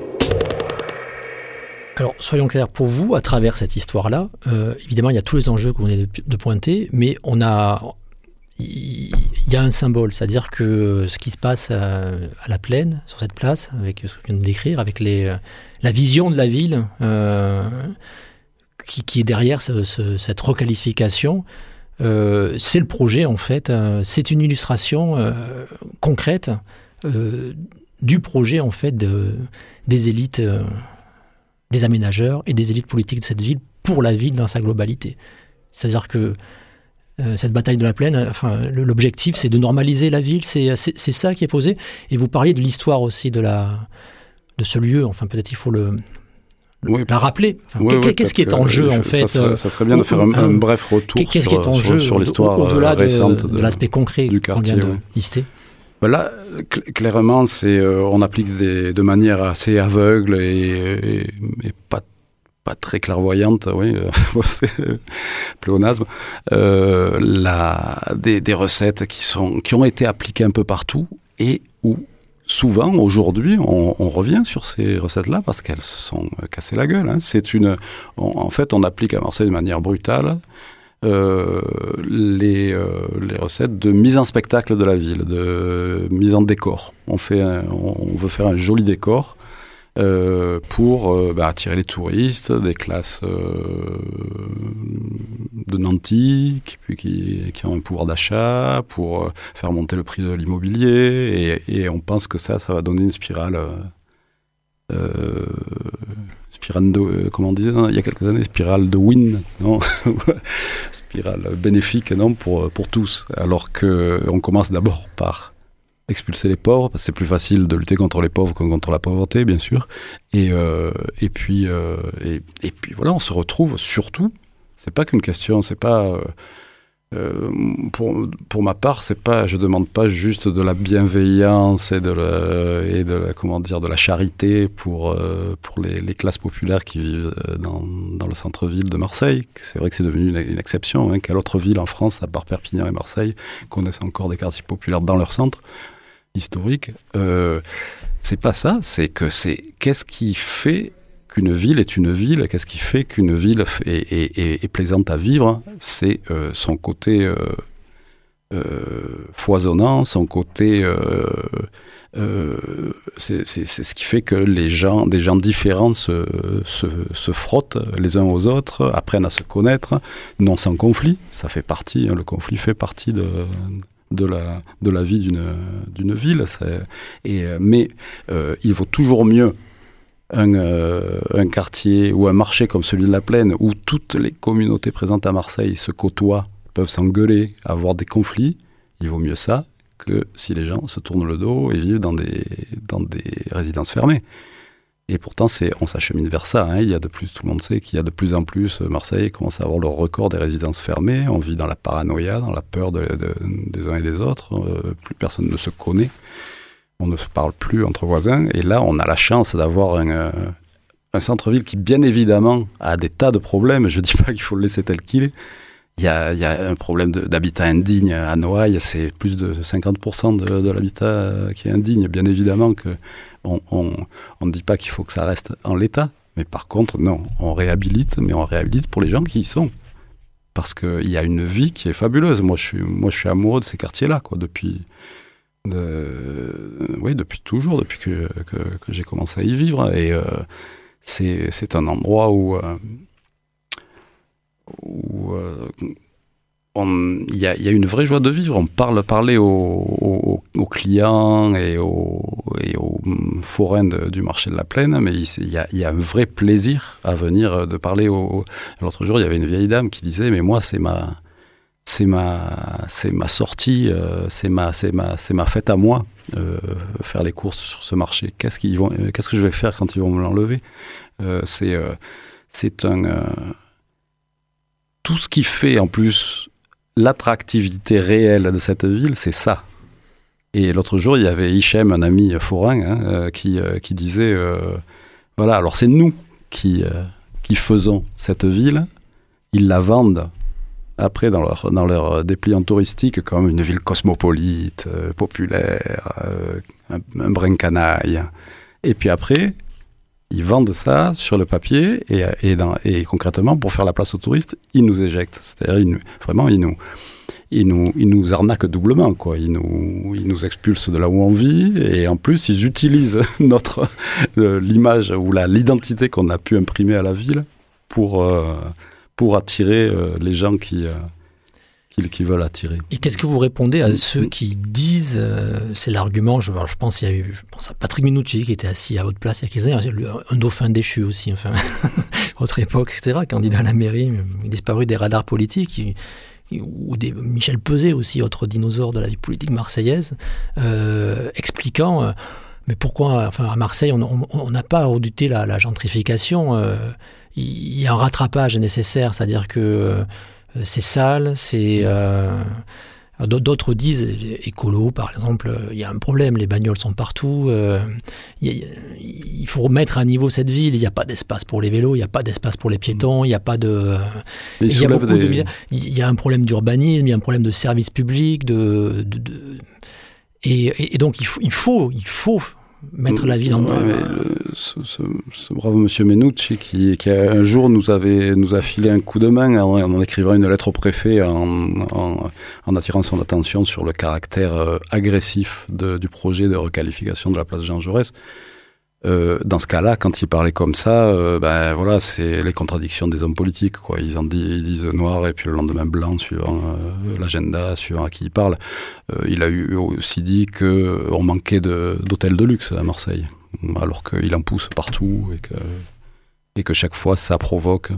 Alors, soyons clairs, pour vous, à travers cette histoire-là, euh, évidemment, il y a tous les enjeux que vous venez de, de pointer, mais on a, il y a un symbole, c'est-à-dire que ce qui se passe à, à la Plaine, sur cette place, avec ce que je viens de décrire, avec les, la vision de la ville, euh, Qui, qui est derrière ce, ce, cette requalification, euh, c'est le projet en fait, euh, c'est une illustration euh, concrète euh, du projet en fait de, des élites, euh, des aménageurs et des élites politiques de cette ville pour la ville dans sa globalité. C'est-à-dire que euh, cette bataille de la Plaine, enfin, l'objectif c'est de normaliser la ville, c'est, c'est, c'est ça qui est posé. Et vous parliez de l'histoire aussi de, la, de ce lieu, enfin peut-être il faut le... Oui, la rappeler. Enfin, oui, qu'est-ce oui, qui est en jeu, je, en fait ça serait, ça serait bien de faire un, un bref retour qu'est-ce sur, qui est en sur, jeu, sur l'histoire au-delà de, récente de, de, de l'aspect concret du qu'on quartier. vient de Oui. lister. Ben là, cl- clairement, c'est, euh, on applique des, de manière assez aveugle et, et, et pas, pas très clairvoyante, oui, c'est pléonasme, euh, la, des, des recettes qui, sont, qui ont été appliquées un peu partout et où souvent, aujourd'hui, on, on revient sur ces recettes-là parce qu'elles se sont cassées la gueule. Hein. C'est une, on, en fait, on applique à Marseille de manière brutale euh, les, euh, les recettes de mise en spectacle de la ville, de mise en décor. On, fait un, on veut faire un joli décor euh, pour euh, bah, attirer les touristes, des classes euh, de nantis qui, qui, qui ont un pouvoir d'achat, pour euh, faire monter le prix de l'immobilier, et, et on pense que ça, ça va donner une spirale, euh, spirale de, euh, comment on disait non, il y a quelques années, spirale de win, non spirale bénéfique, non, pour, pour tous, alors qu'on commence d'abord par expulser les pauvres, parce que c'est plus facile de lutter contre les pauvres que contre la pauvreté, bien sûr. Et, euh, et, puis, euh, et, et puis voilà, on se retrouve surtout, c'est pas qu'une question, c'est pas... Euh, Euh, pour, pour ma part, c'est pas, je demande pas juste de la bienveillance et de la, et de la, comment dire, de la charité pour, euh, pour les, les classes populaires qui vivent dans, dans le centre-ville de Marseille. C'est vrai que c'est devenu une, une exception. Hein. Quelle autre ville en France, à part Perpignan et Marseille, connaissent encore des quartiers populaires dans leur centre historique? euh, C'est pas ça, c'est que c'est qu'est-ce qui fait qu'une ville est une ville, qu'est-ce qui fait qu'une ville est, est, est, est plaisante à vivre? C'est euh, son côté euh, euh, foisonnant, son côté... Euh, euh, c'est, c'est, c'est ce qui fait que les gens, des gens différents se, se, se frottent les uns aux autres, apprennent à se connaître, non sans conflit. Ça fait partie, hein, le conflit fait partie de... De la, de la vie d'une, d'une ville. C'est, et, mais euh, il vaut toujours mieux un, euh, un quartier ou un marché comme celui de la Plaine où toutes les communautés présentes à Marseille se côtoient, peuvent s'engueuler, avoir des conflits. Il vaut mieux ça que si les gens se tournent le dos et vivent dans des, dans des résidences fermées. Et pourtant, c'est, on s'achemine vers ça. Hein. Il y a de plus, tout le monde sait qu'il y a de plus en plus, Marseille commence à avoir le record des résidences fermées. On vit dans la paranoïa, dans la peur de, de, des uns et des autres. Euh, plus personne ne se connaît. On ne se parle plus entre voisins. Et là, on a la chance d'avoir un, euh, un centre-ville qui, bien évidemment, a des tas de problèmes. Je ne dis pas qu'il faut le laisser tel qu'il est. Il y a, il y a un problème de, d'habitat indigne à Noailles. C'est plus de cinquante pour cent de, de l'habitat qui est indigne. Bien évidemment que On ne dit pas qu'il faut que ça reste en l'état, mais par contre, non, on réhabilite, mais on réhabilite pour les gens qui y sont. Parce qu'il y a une vie qui est fabuleuse. Moi, je suis, moi, je suis amoureux de ces quartiers-là, quoi, depuis, de, oui, depuis toujours, depuis que, que, que j'ai commencé à y vivre. Et euh, c'est, c'est un endroit où... Euh, où euh, il y, y a une vraie joie de vivre. On parle parler aux, aux, aux clients et aux, et aux forains de, du marché de la Plaine, mais il y, y a un vrai plaisir à venir de parler aux... L'autre jour, il y avait une vieille dame qui disait « Mais moi, c'est ma, c'est ma, c'est ma sortie, euh, c'est, ma, c'est, ma, c'est ma fête à moi, euh, faire les courses sur ce marché. Qu'est-ce, qu'ils vont, euh, qu'est-ce que je vais faire quand ils vont me l'enlever euh, ?» C'est, euh, c'est un... Euh, tout ce qui fait, en plus... L'attractivité réelle de cette ville, c'est ça. Et l'autre jour, il y avait Hichem, un ami forain, hein, euh, qui, euh, qui disait, euh, voilà, alors c'est nous qui, euh, qui faisons cette ville, ils la vendent après dans leur, dans leur dépliant touristique comme une ville cosmopolite, euh, populaire, euh, un, un brin canaille. Et puis après... Ils vendent ça sur le papier et, et, dans, et concrètement, pour faire la place aux touristes, ils nous éjectent. C'est-à-dire, ils nous, vraiment, ils nous, ils, nous, ils nous arnaquent doublement, quoi. Ils nous, ils nous expulsent de là où on vit et en plus, ils utilisent notre, euh, l'image ou la, l'identité qu'on a pu imprimer à la ville pour, euh, pour attirer euh, les gens qui... Euh, qui veulent attirer. Et qu'est-ce que vous répondez à ceux qui disent, euh, c'est l'argument, je, je pense il y a eu, je pense à Patrick Minucci qui était assis à haute place il y a quelques années, un dauphin déchu aussi, enfin, autre époque, et cetera, candidat à la mairie, disparu des radars politiques, il, ou des Michel Peset aussi, autre dinosaure de la vie politique marseillaise, euh, expliquant, euh, mais pourquoi, enfin, à Marseille, on n'a pas redouté la, la gentrification, euh, il y a un rattrapage nécessaire, c'est-à-dire que euh, c'est sale, c'est... Euh, d'autres disent, écolo par exemple, il y a un problème, les bagnoles sont partout, euh, il, il faut remettre à niveau cette ville, il n'y a pas d'espace pour les vélos, il n'y a pas d'espace pour les piétons, il n'y a pas de... Il y a, beaucoup des... de, il y a un problème d'urbanisme, il y a un problème de service public, de... de, de et, et, et donc il faut, il faut, il faut mettre la ville en... Ouais, mais le, ce, ce, ce brave monsieur Menucci qui, qui a, un jour nous, avait, nous a filé un coup de main en, en écrivant une lettre au préfet en, en, en attirant son attention sur le caractère euh, agressif de, du projet de requalification de la place Jean Jaurès. Euh, dans ce cas-là, quand il parlait comme ça, euh, ben voilà, c'est les contradictions des hommes politiques, quoi. Ils en disent, ils disent noir et puis le lendemain blanc, suivant euh, l'agenda, suivant à qui il parle. Euh, il a eu aussi dit qu'on manquait de, d'hôtels de luxe à Marseille, alors qu'il en pousse partout et que, et que chaque fois ça provoque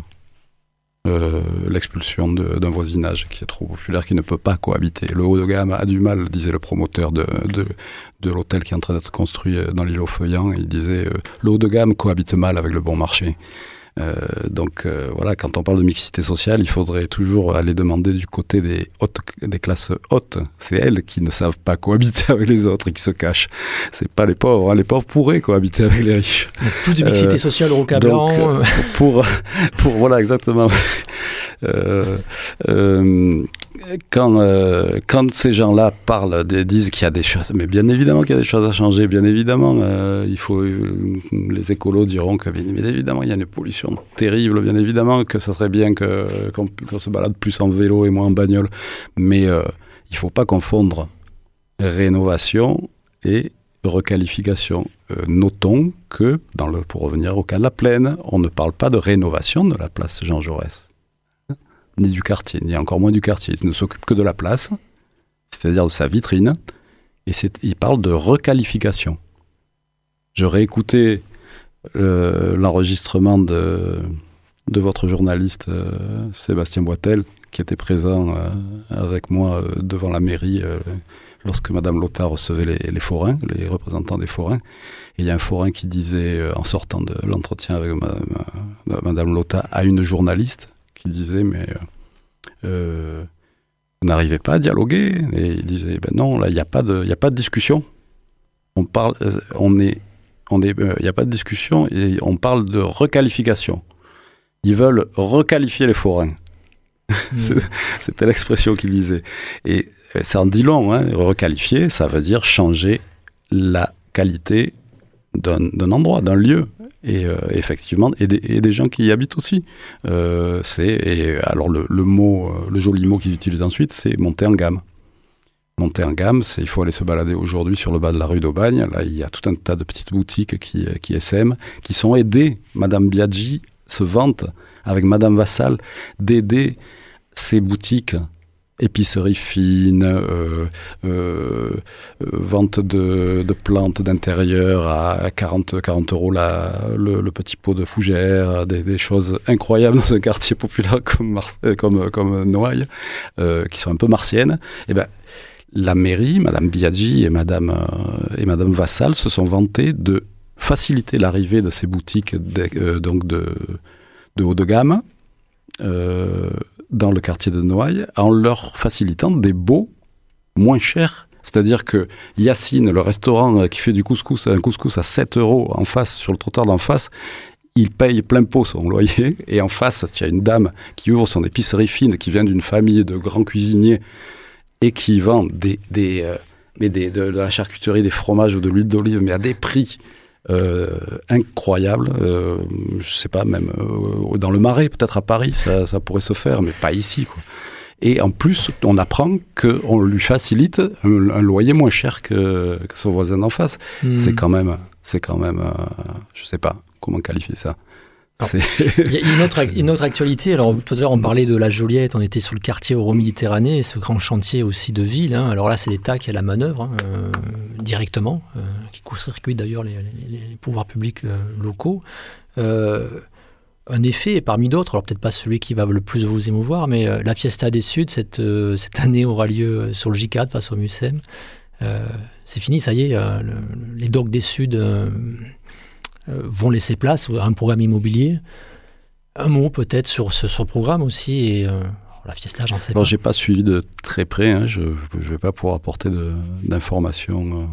euh, l'expulsion de, d'un voisinage qui est trop populaire, qui ne peut pas cohabiter. Le haut de gamme a du mal, disait le promoteur de, de, de l'hôtel qui est en train d'être construit dans l'île aux Feuillants. Il disait euh, le haut de gamme cohabite mal avec le bon marché. Euh, donc euh, voilà, quand on parle de mixité sociale, il faudrait toujours aller demander du côté des, hautes, des classes hautes. C'est elles qui ne savent pas cohabiter avec les autres et qui se cachent. C'est pas les pauvres. Hein. Les pauvres pourraient cohabiter avec les riches. Donc plus de mixité euh, sociale au Roca Blanc. Donc, pour, pour, voilà, exactement. Euh, euh, quand, euh, quand ces gens-là parlent, de, disent qu'il y a des choses, mais bien évidemment qu'il y a des choses à changer, bien évidemment, euh, il faut, euh, les écolos diront que bien, bien évidemment il y a une pollution terrible, bien évidemment que ça serait bien que, qu'on, qu'on se balade plus en vélo et moins en bagnole, mais euh, il ne faut pas confondre rénovation et requalification. Euh, notons que, dans le, pour revenir au cas de la Plaine, on ne parle pas de rénovation de la place Jean Jaurès, ni du quartier, ni encore moins du quartier. Il ne s'occupe que de la place, c'est-à-dire de sa vitrine, et c'est, il parle de requalification. Je réécoutais euh, l'enregistrement de, de votre journaliste euh, Sébastien Boitel, qui était présent euh, avec moi euh, devant la mairie euh, lorsque Madame Lotta recevait les, les forains, les représentants des forains. Et il y a un forain qui disait, euh, en sortant de l'entretien avec ma, ma, Madame Lotta, à une journaliste, qui disait, mais euh, euh, vous n'arrivez pas à dialoguer. Et il disait, ben non, là, il n'y a pas de, il n'y a pas de discussion. On parle, euh, on est, on est, euh, il n'y a pas de discussion et on parle de requalification. Ils veulent requalifier les forains. Mmh. C'était l'expression qu'il disait. Et ça en dit long, hein. Requalifier, ça veut dire changer la qualité d'un, d'un endroit, d'un lieu. Et euh, effectivement, et des, et des gens qui y habitent aussi. Euh, c'est, et alors le, le mot, le joli mot qu'ils utilisent ensuite, c'est monter en gamme. Monter en gamme, c'est il faut aller se balader aujourd'hui sur le bas de la rue d'Aubagne. Là, il y a tout un tas de petites boutiques qui, qui essaiment, qui sont aidées. Madame Biaggi se vante avec Madame Vassal d'aider ces boutiques. Épicerie fine, euh, euh, euh, vente de, de plantes d'intérieur à quarante euros la, le, le petit pot de fougère, des, des choses incroyables dans un quartier populaire comme, Mar- comme, comme Noailles, euh, qui sont un peu martiennes. Et ben, la mairie, Madame Biaggi et Madame, euh, et Madame Vassal se sont vantées de faciliter l'arrivée de ces boutiques de, euh, donc de, de haut de gamme, euh, dans le quartier de Noailles, en leur facilitant des baux moins chers. C'est-à-dire que Yacine, le restaurant qui fait du couscous, un couscous à sept euros en face, sur le trottoir d'en face, il paye plein pot son loyer. Et en face, il y a une dame qui ouvre son épicerie fine, qui vient d'une famille de grands cuisiniers et qui vend des, des, euh, mais des, de, de la charcuterie, des fromages ou de l'huile d'olive, mais à des prix Euh, incroyable, euh, je sais pas, même euh, dans le Marais, peut-être à Paris, ça, ça pourrait se faire, mais pas ici, quoi. Et en plus, on apprend qu'on lui facilite un, un loyer moins cher que, que son voisin d'en face. Mmh. C'est quand même, c'est quand même, euh, je sais pas comment qualifier ça. Il y a une autre, une autre actualité. Alors, tout à l'heure, on parlait de la Joliette, on était sous le quartier Euro-Méditerranée, ce grand chantier aussi de ville. Hein. Alors là, c'est l'État qui a la manœuvre, hein, euh, directement, euh, qui court-circuite d'ailleurs les, les, les pouvoirs publics euh, locaux. Euh, un effet, et parmi d'autres, alors peut-être pas celui qui va le plus vous émouvoir, mais euh, la Fiesta des Suds, cette, euh, cette année aura lieu sur le J quatre face au Mucem. Euh, c'est fini, ça y est, euh, le, les dogs des Suds... Euh, vont laisser place à un programme immobilier. Un mot peut-être sur ce, sur ce programme aussi, et euh, la Fiesta, j'en sais Alors, pas. j'ai pas suivi de très près, hein. je ne vais pas pouvoir apporter de, d'informations euh,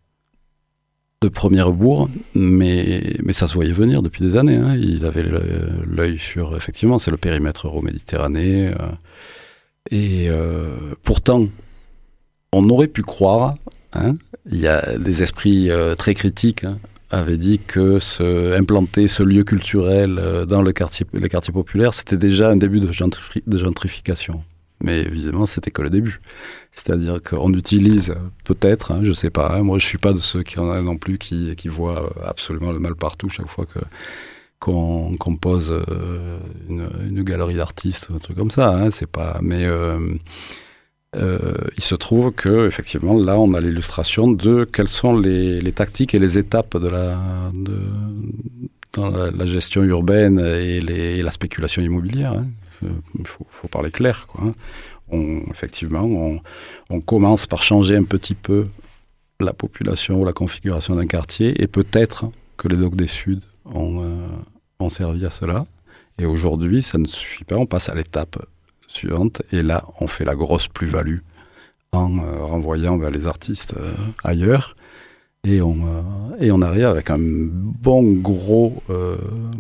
de premier rebours, mais, mais ça se voyait venir depuis des années. Hein. Il avait l'œil sur, effectivement, c'est le périmètre Euro-Méditerranée, euh, et euh, pourtant, on aurait pu croire, hein, il y a des esprits euh, très critiques, hein, avait dit que se, implanter ce lieu culturel euh, dans le quartier, le quartier populaire, c'était déjà un début de, gentri- de gentrification. Mais visiblement, c'était que le début. C'est-à-dire qu'on utilise peut-être, hein, je ne sais pas, hein, moi je ne suis pas de ceux qui en a non plus, qui, qui voient absolument le mal partout chaque fois que, qu'on, qu'on pose euh, une, une galerie d'artistes ou un truc comme ça. Hein, c'est pas, mais... Euh, Euh, il se trouve que effectivement là on a l'illustration de quelles sont les, les tactiques et les étapes de la, de, dans la, la gestion urbaine et, les, et la spéculation immobilière. Hein. Il faut, faut parler clair, quoi. Hein. On, effectivement, on, on commence par changer un petit peu la population ou la configuration d'un quartier, et peut-être que les Dogs des Suds ont, euh, ont servi à cela. Et aujourd'hui, ça ne suffit pas, on passe à l'étape suivante, et là, on fait la grosse plus-value en euh, renvoyant vers les artistes euh, ailleurs, et on, euh, et on arrive avec un bon gros euh,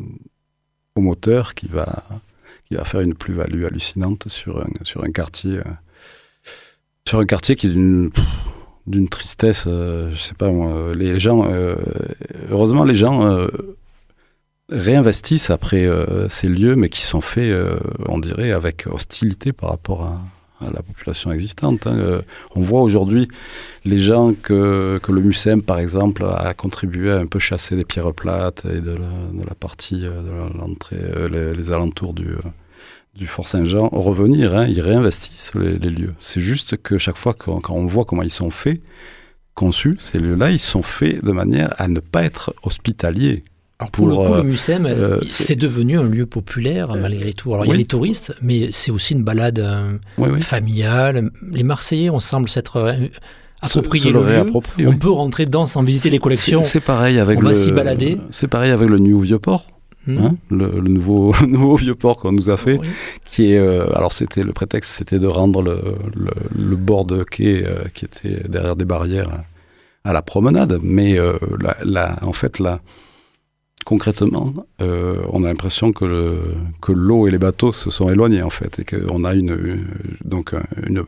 promoteur qui va, qui va faire une plus-value hallucinante sur un, sur un quartier, euh, sur un quartier qui est d'une, d'une tristesse, euh, je sais pas moi, les gens, euh, heureusement les gens euh, réinvestissent après euh, ces lieux, mais qui sont faits, euh, on dirait, avec hostilité par rapport à, à la population existante. Hein. Euh, on voit aujourd'hui les gens que, que le MUSEM, par exemple, a contribué à un peu chasser des pierres plates et de la, de la partie, de l'entrée, euh, les, les alentours du, euh, du Fort Saint-Jean, revenir. Hein, ils réinvestissent les, les lieux. C'est juste que chaque fois qu'on, quand on voit comment ils sont faits, conçus, ces lieux-là, ils sont faits de manière à ne pas être hospitaliers. Alors pour, pour le coup, euh, le MUSEM, euh, c'est, c'est devenu un lieu populaire euh, malgré tout. Alors oui. Il y a les touristes, mais c'est aussi une balade euh, oui, oui. familiale. Les Marseillais, on semble s'être euh, approprié le lieu. On oui. peut rentrer dedans sans visiter c'est, les collections. C'est, c'est pareil avec on le. va s'y balader. C'est pareil avec le New Vieux-Port. Mmh. Hein, le, le nouveau, nouveau Vieux-Port qu'on nous a fait, oui. qui est, euh, alors c'était le prétexte, c'était de rendre le, le, le bord de quai euh, qui était derrière des barrières à, à la promenade, mais euh, la, la, en fait là. Concrètement, euh, on a l'impression que, le, que l'eau et les bateaux se sont éloignés, en fait, et qu'on a une, une, donc une,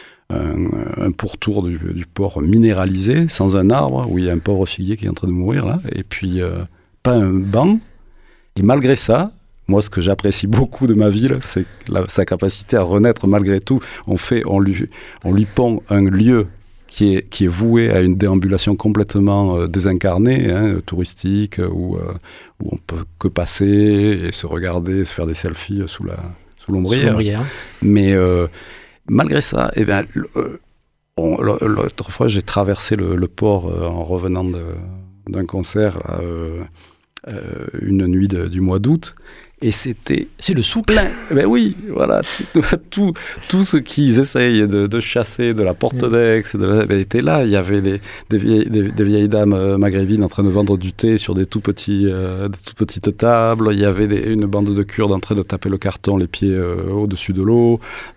un, un pourtour du, du port minéralisé, sans un arbre, où il y a un pauvre figuier qui est en train de mourir, là, et puis euh, pas un banc. Et malgré ça, moi, ce que j'apprécie beaucoup de ma ville, c'est la, sa capacité à renaître malgré tout. On, fait, on, lui, on lui pond un lieu Qui est, qui est voué à une déambulation complètement euh, désincarnée, hein, touristique, euh, où, euh, où on peut que passer et se regarder, se faire des selfies sous, la, sous l'ombrière. Sous l'ombrière. Mais euh, malgré ça, eh bien, euh, on, l'autre fois, j'ai traversé le, le port euh, en revenant de, d'un concert là, euh, euh, une nuit de, du mois d'août. Et c'était... C'est le souk. Plein. Ben oui, voilà. Tout, tout ce qu'ils essayent de, de chasser de la Porte d'Aix de la, ben, était là. Il y avait les, des, vieilles, des, des vieilles dames maghrébines en train de vendre du thé sur des tout petits, euh, des tout petites tables. Il y avait des, une bande de Kurdes en train de taper le carton, les pieds euh, au-dessus de l'eau.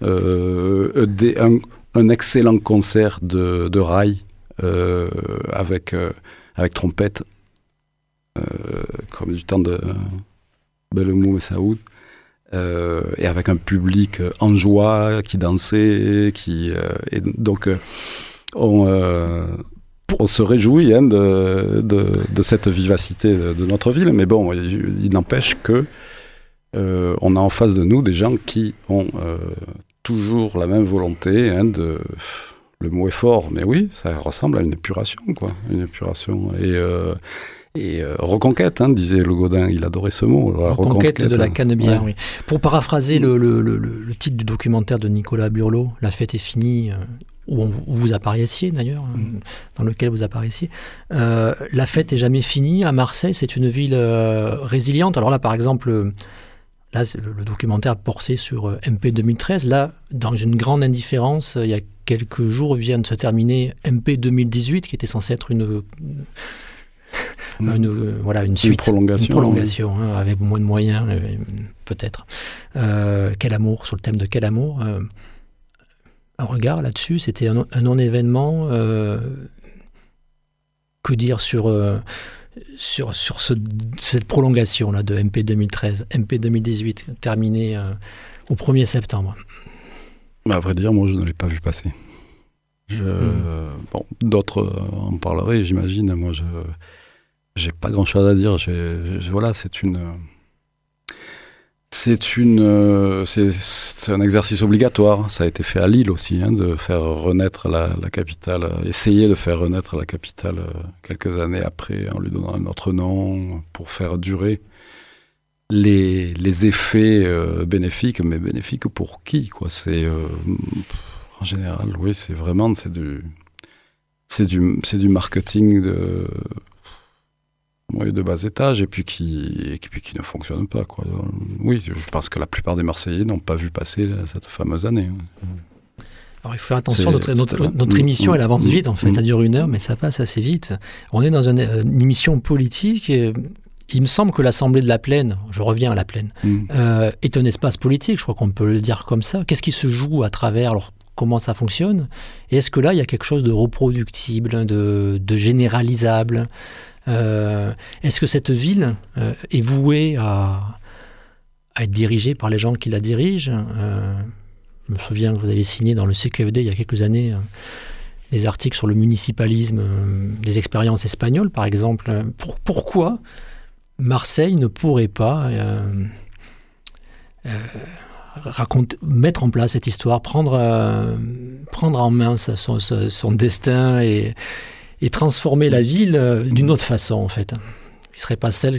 Euh, des, un, un excellent concert de, de rail euh, avec, euh, avec trompette, euh, comme du temps de... Bellemou et Saoud, euh, et avec un public en joie qui dansait, qui euh, et donc euh, on, euh, on se réjouit hein, de, de, de cette vivacité de, de notre ville, mais bon, il, il n'empêche que euh, on a en face de nous des gens qui ont euh, toujours la même volonté hein, de le mot est fort, mais oui, ça ressemble à une épuration, quoi, une épuration et euh, Et euh, reconquête, hein, disait Le Gaudin, il adorait ce mot. La reconquête, reconquête de la canebière, ouais. oui. Pour paraphraser le, le, le, le titre du documentaire de Nicolas Burlot, La fête est finie, euh, où, on, où vous apparaissiez d'ailleurs, mm. euh, dans lequel vous apparaissiez, euh, la fête est jamais finie. À Marseille, c'est une ville euh, résiliente. Alors là, par exemple, là, le, le documentaire porté sur euh, M P deux mille treize. Là, dans une grande indifférence, il y a quelques jours vient de se terminer M P deux mille dix-huit, qui était censé être une... Une, euh, voilà, une suite, une prolongation, une prolongation oui. hein, avec moins de moyens, euh, peut-être. Euh, quel amour, sur le thème de quel amour. Euh, un regard là-dessus, c'était un, un non-événement. Euh, que dire sur, euh, sur, sur ce, cette prolongation-là de M P deux mille treize, M P deux mille dix-huit, terminée euh, au premier septembre? À vrai dire, moi, je ne l'ai pas vu passer. Je, mmh. Bon, d'autres en parleraient, j'imagine. Moi, je j'ai pas grand-chose à dire. J'ai, j'ai, voilà, c'est une, c'est une, c'est, c'est un exercice obligatoire. Ça a été fait à Lille aussi, hein, de faire renaître la, la capitale, essayer de faire renaître la capitale quelques années après, en lui donnant un autre nom, pour faire durer les, les effets euh, bénéfiques. Mais bénéfiques pour qui, quoi? C'est euh, en général, oui, c'est vraiment c'est du, c'est du, c'est du marketing de, oui, de bas étage et puis qui, et puis qui ne fonctionne pas, quoi. Oui, je pense que la plupart des Marseillais n'ont pas vu passer cette fameuse année. Alors il faut faire attention, notre, notre, notre émission elle avance vite, en fait, ça dure une heure, mais ça passe assez vite. On est dans une, une émission politique. Et il me semble que l'Assemblée de la Plaine, je reviens à la Plaine, mmh. euh, est un espace politique, je crois qu'on peut le dire comme ça. Qu'est-ce qui se joue à travers, alors comment ça fonctionne? Et est-ce que là, il y a quelque chose de reproductible, de, de généralisable? euh, Est-ce que cette ville euh, est vouée à, à être dirigée par les gens qui la dirigent? euh, Je me souviens que vous avez signé dans le C Q F D il y a quelques années euh, des articles sur le municipalisme, euh, des expériences espagnoles, par exemple. Pour, pourquoi Marseille ne pourrait pas euh, euh, raconter, mettre en place cette histoire, prendre, euh, prendre en main son, son, son destin et, et transformer la ville d'une autre façon, en fait, qui ne serait pas celle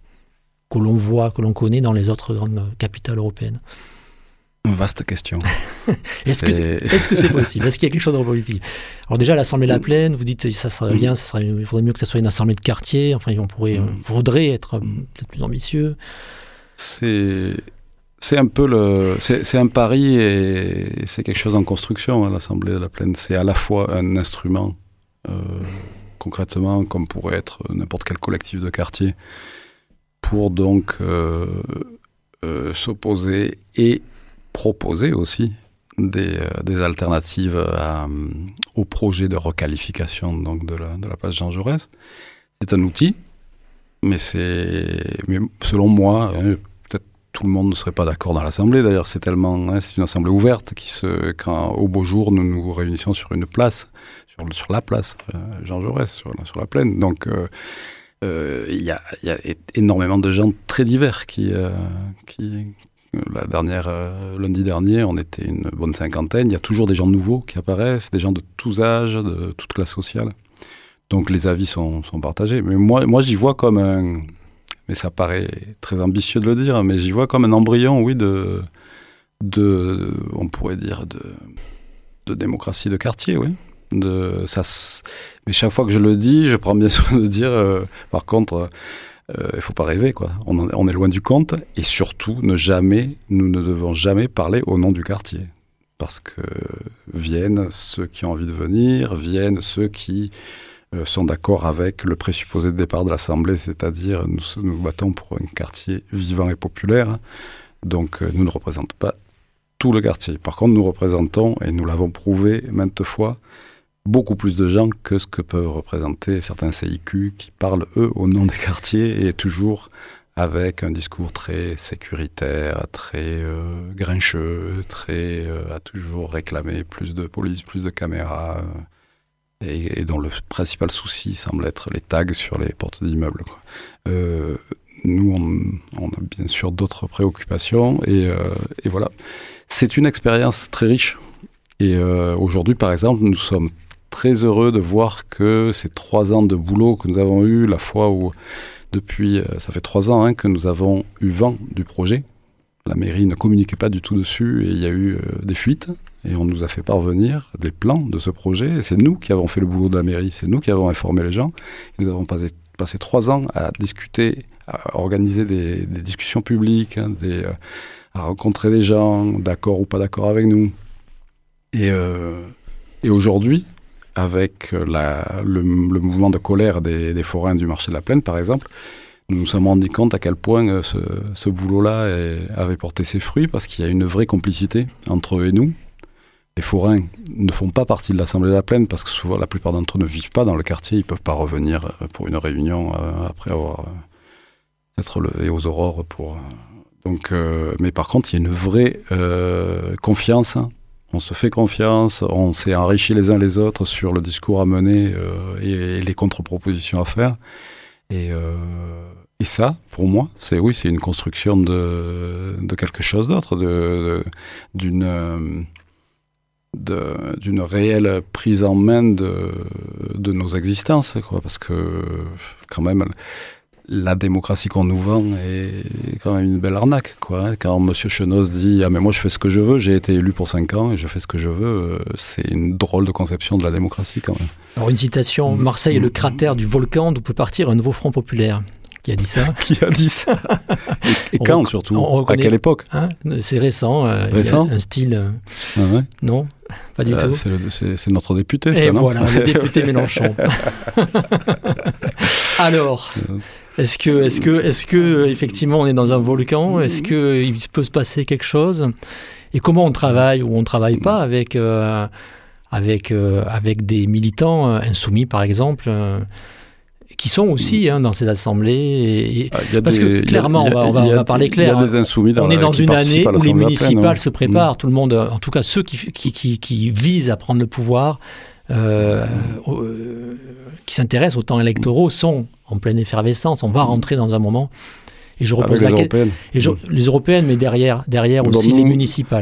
que l'on voit, que l'on connaît dans les autres grandes capitales européennes? Vaste question. Est-ce, que c'est, est-ce que c'est possible? Est-ce qu'il y a quelque chose de politique? Alors déjà, l'Assemblée de la Plaine, vous dites que ça serait bien, ça serait, il faudrait mieux que ça soit une assemblée de quartier. Enfin, on pourrait, mm. faudrait être peut-être plus ambitieux. C'est, c'est un peu le, c'est, c'est un pari et c'est quelque chose en construction. Hein, l'Assemblée de la Plaine, c'est à la fois un instrument, euh, concrètement, comme pourrait être n'importe quel collectif de quartier, pour donc euh, euh, s'opposer et proposer aussi des, euh, des alternatives à, au projet de requalification donc de, la, de la place Jean Jaurès. C'est un outil, mais, c'est, mais selon moi, hein, peut-être tout le monde ne serait pas d'accord dans l'Assemblée. D'ailleurs, c'est tellement, hein, c'est une assemblée ouverte qui se, quand au beau jour nous nous réunissions sur une place, sur, sur la place euh, Jean Jaurès, sur, sur la plaine. Donc euh, il euh, y, a, y a énormément de gens très divers qui, euh, qui La dernière, euh, lundi dernier, on était une bonne cinquantaine. Il y a toujours des gens nouveaux qui apparaissent, des gens de tous âges, de toute classe sociale. Donc les avis sont, sont partagés. Mais moi, moi, j'y vois comme un... Mais ça paraît très ambitieux de le dire, mais j'y vois comme un embryon, oui, de... de on pourrait dire de, de démocratie de quartier, oui. De, ça, mais chaque fois que je le dis, je prends bien soin de dire, euh, par contre... Il euh, ne faut pas rêver, quoi. On, en, on est loin du compte, et surtout, ne jamais, nous ne devons jamais parler au nom du quartier. Parce que viennent ceux qui ont envie de venir, viennent ceux qui euh, sont d'accord avec le présupposé de départ de l'Assemblée, c'est-à-dire nous nous battons pour un quartier vivant et populaire. Donc, euh, nous ne représentons pas tout le quartier. Par contre, nous représentons, et nous l'avons prouvé maintes fois, beaucoup plus de gens que ce que peuvent représenter certains C I Q qui parlent, eux, au nom des quartiers et toujours avec un discours très sécuritaire, très euh, grincheux, très euh, à toujours réclamer plus de police, plus de caméras, euh, et, et dont le principal souci semble être les tags sur les portes d'immeubles, quoi. Euh, nous, on, on a bien sûr d'autres préoccupations et, euh, et voilà. C'est une expérience très riche. Et euh, aujourd'hui, par exemple, nous sommes très heureux de voir que ces trois ans de boulot que nous avons eu, la fois où, depuis, ça fait trois ans hein, que nous avons eu vent du projet. La mairie ne communiquait pas du tout dessus et il y a eu euh, des fuites et on nous a fait parvenir des plans de ce projet. Et c'est nous qui avons fait le boulot de la mairie, c'est nous qui avons informé les gens. Et nous avons passé, passé trois ans à discuter, à organiser des, des discussions publiques, hein, des, euh, à rencontrer des gens, d'accord ou pas d'accord avec nous. Et, euh, et aujourd'hui, avec la, le, le mouvement de colère des, des forains du marché de la Plaine, par exemple, nous nous sommes rendus compte à quel point ce, ce boulot-là est, avait porté ses fruits, parce qu'il y a une vraie complicité entre eux et nous. Les forains ne font pas partie de l'Assemblée de la Plaine, parce que souvent, la plupart d'entre eux ne vivent pas dans le quartier, ils ne peuvent pas revenir pour une réunion euh, après avoir euh, s'être levé aux aurores. Pour, euh, donc, euh, mais par contre, il y a une vraie euh, confiance. On se fait confiance, on s'est enrichi les uns les autres sur le discours à mener euh, et, et les contre-propositions à faire. Et, euh, et ça, pour moi, c'est oui, c'est une construction de, de quelque chose d'autre, de, de, d'une, de, d'une réelle prise en main de, de nos existences, quoi, parce que quand même... La démocratie qu'on nous vend est quand même une belle arnaque, quoi. Quand M. Chenoz dit « Ah mais moi je fais ce que je veux, j'ai été élu pour cinq ans et je fais ce que je veux », c'est une drôle de conception de la démocratie quand même. Alors une citation, « Marseille est le cratère du volcan d'où peut partir un nouveau front populaire ». Qui a dit ça? Qui a dit ça? Et, et quand rec- surtout? Reconnaît, à quelle époque? Hein, c'est récent. Euh, récent? Il y a un style... Euh, ah ouais. Non, pas du euh, tout. C'est, le, c'est, c'est notre député, et ça, non? Et voilà, le député Mélenchon. Alors... Est-ce que, est-ce que, est-ce que, effectivement, on est dans un volcan? Est-ce qu'il peut se passer quelque chose? Et comment on travaille ou on ne travaille pas avec, euh, avec, euh, avec des militants euh, insoumis, par exemple, euh, qui sont aussi hein, dans ces assemblées et, et, ah, parce des, que clairement, a, on, va, on, va, on va parler clair. Il y a des insoumis dans on est dans une année où les municipales pleine, se préparent. Mmh. Tout le monde, en tout cas ceux qui, qui, qui, qui visent à prendre le pouvoir, euh, mmh. euh, qui s'intéressent aux temps électoraux, sont en pleine effervescence. On va rentrer dans un moment. Et je repose la question. Et je, les européennes, mais derrière, derrière bon, aussi nous, les municipales.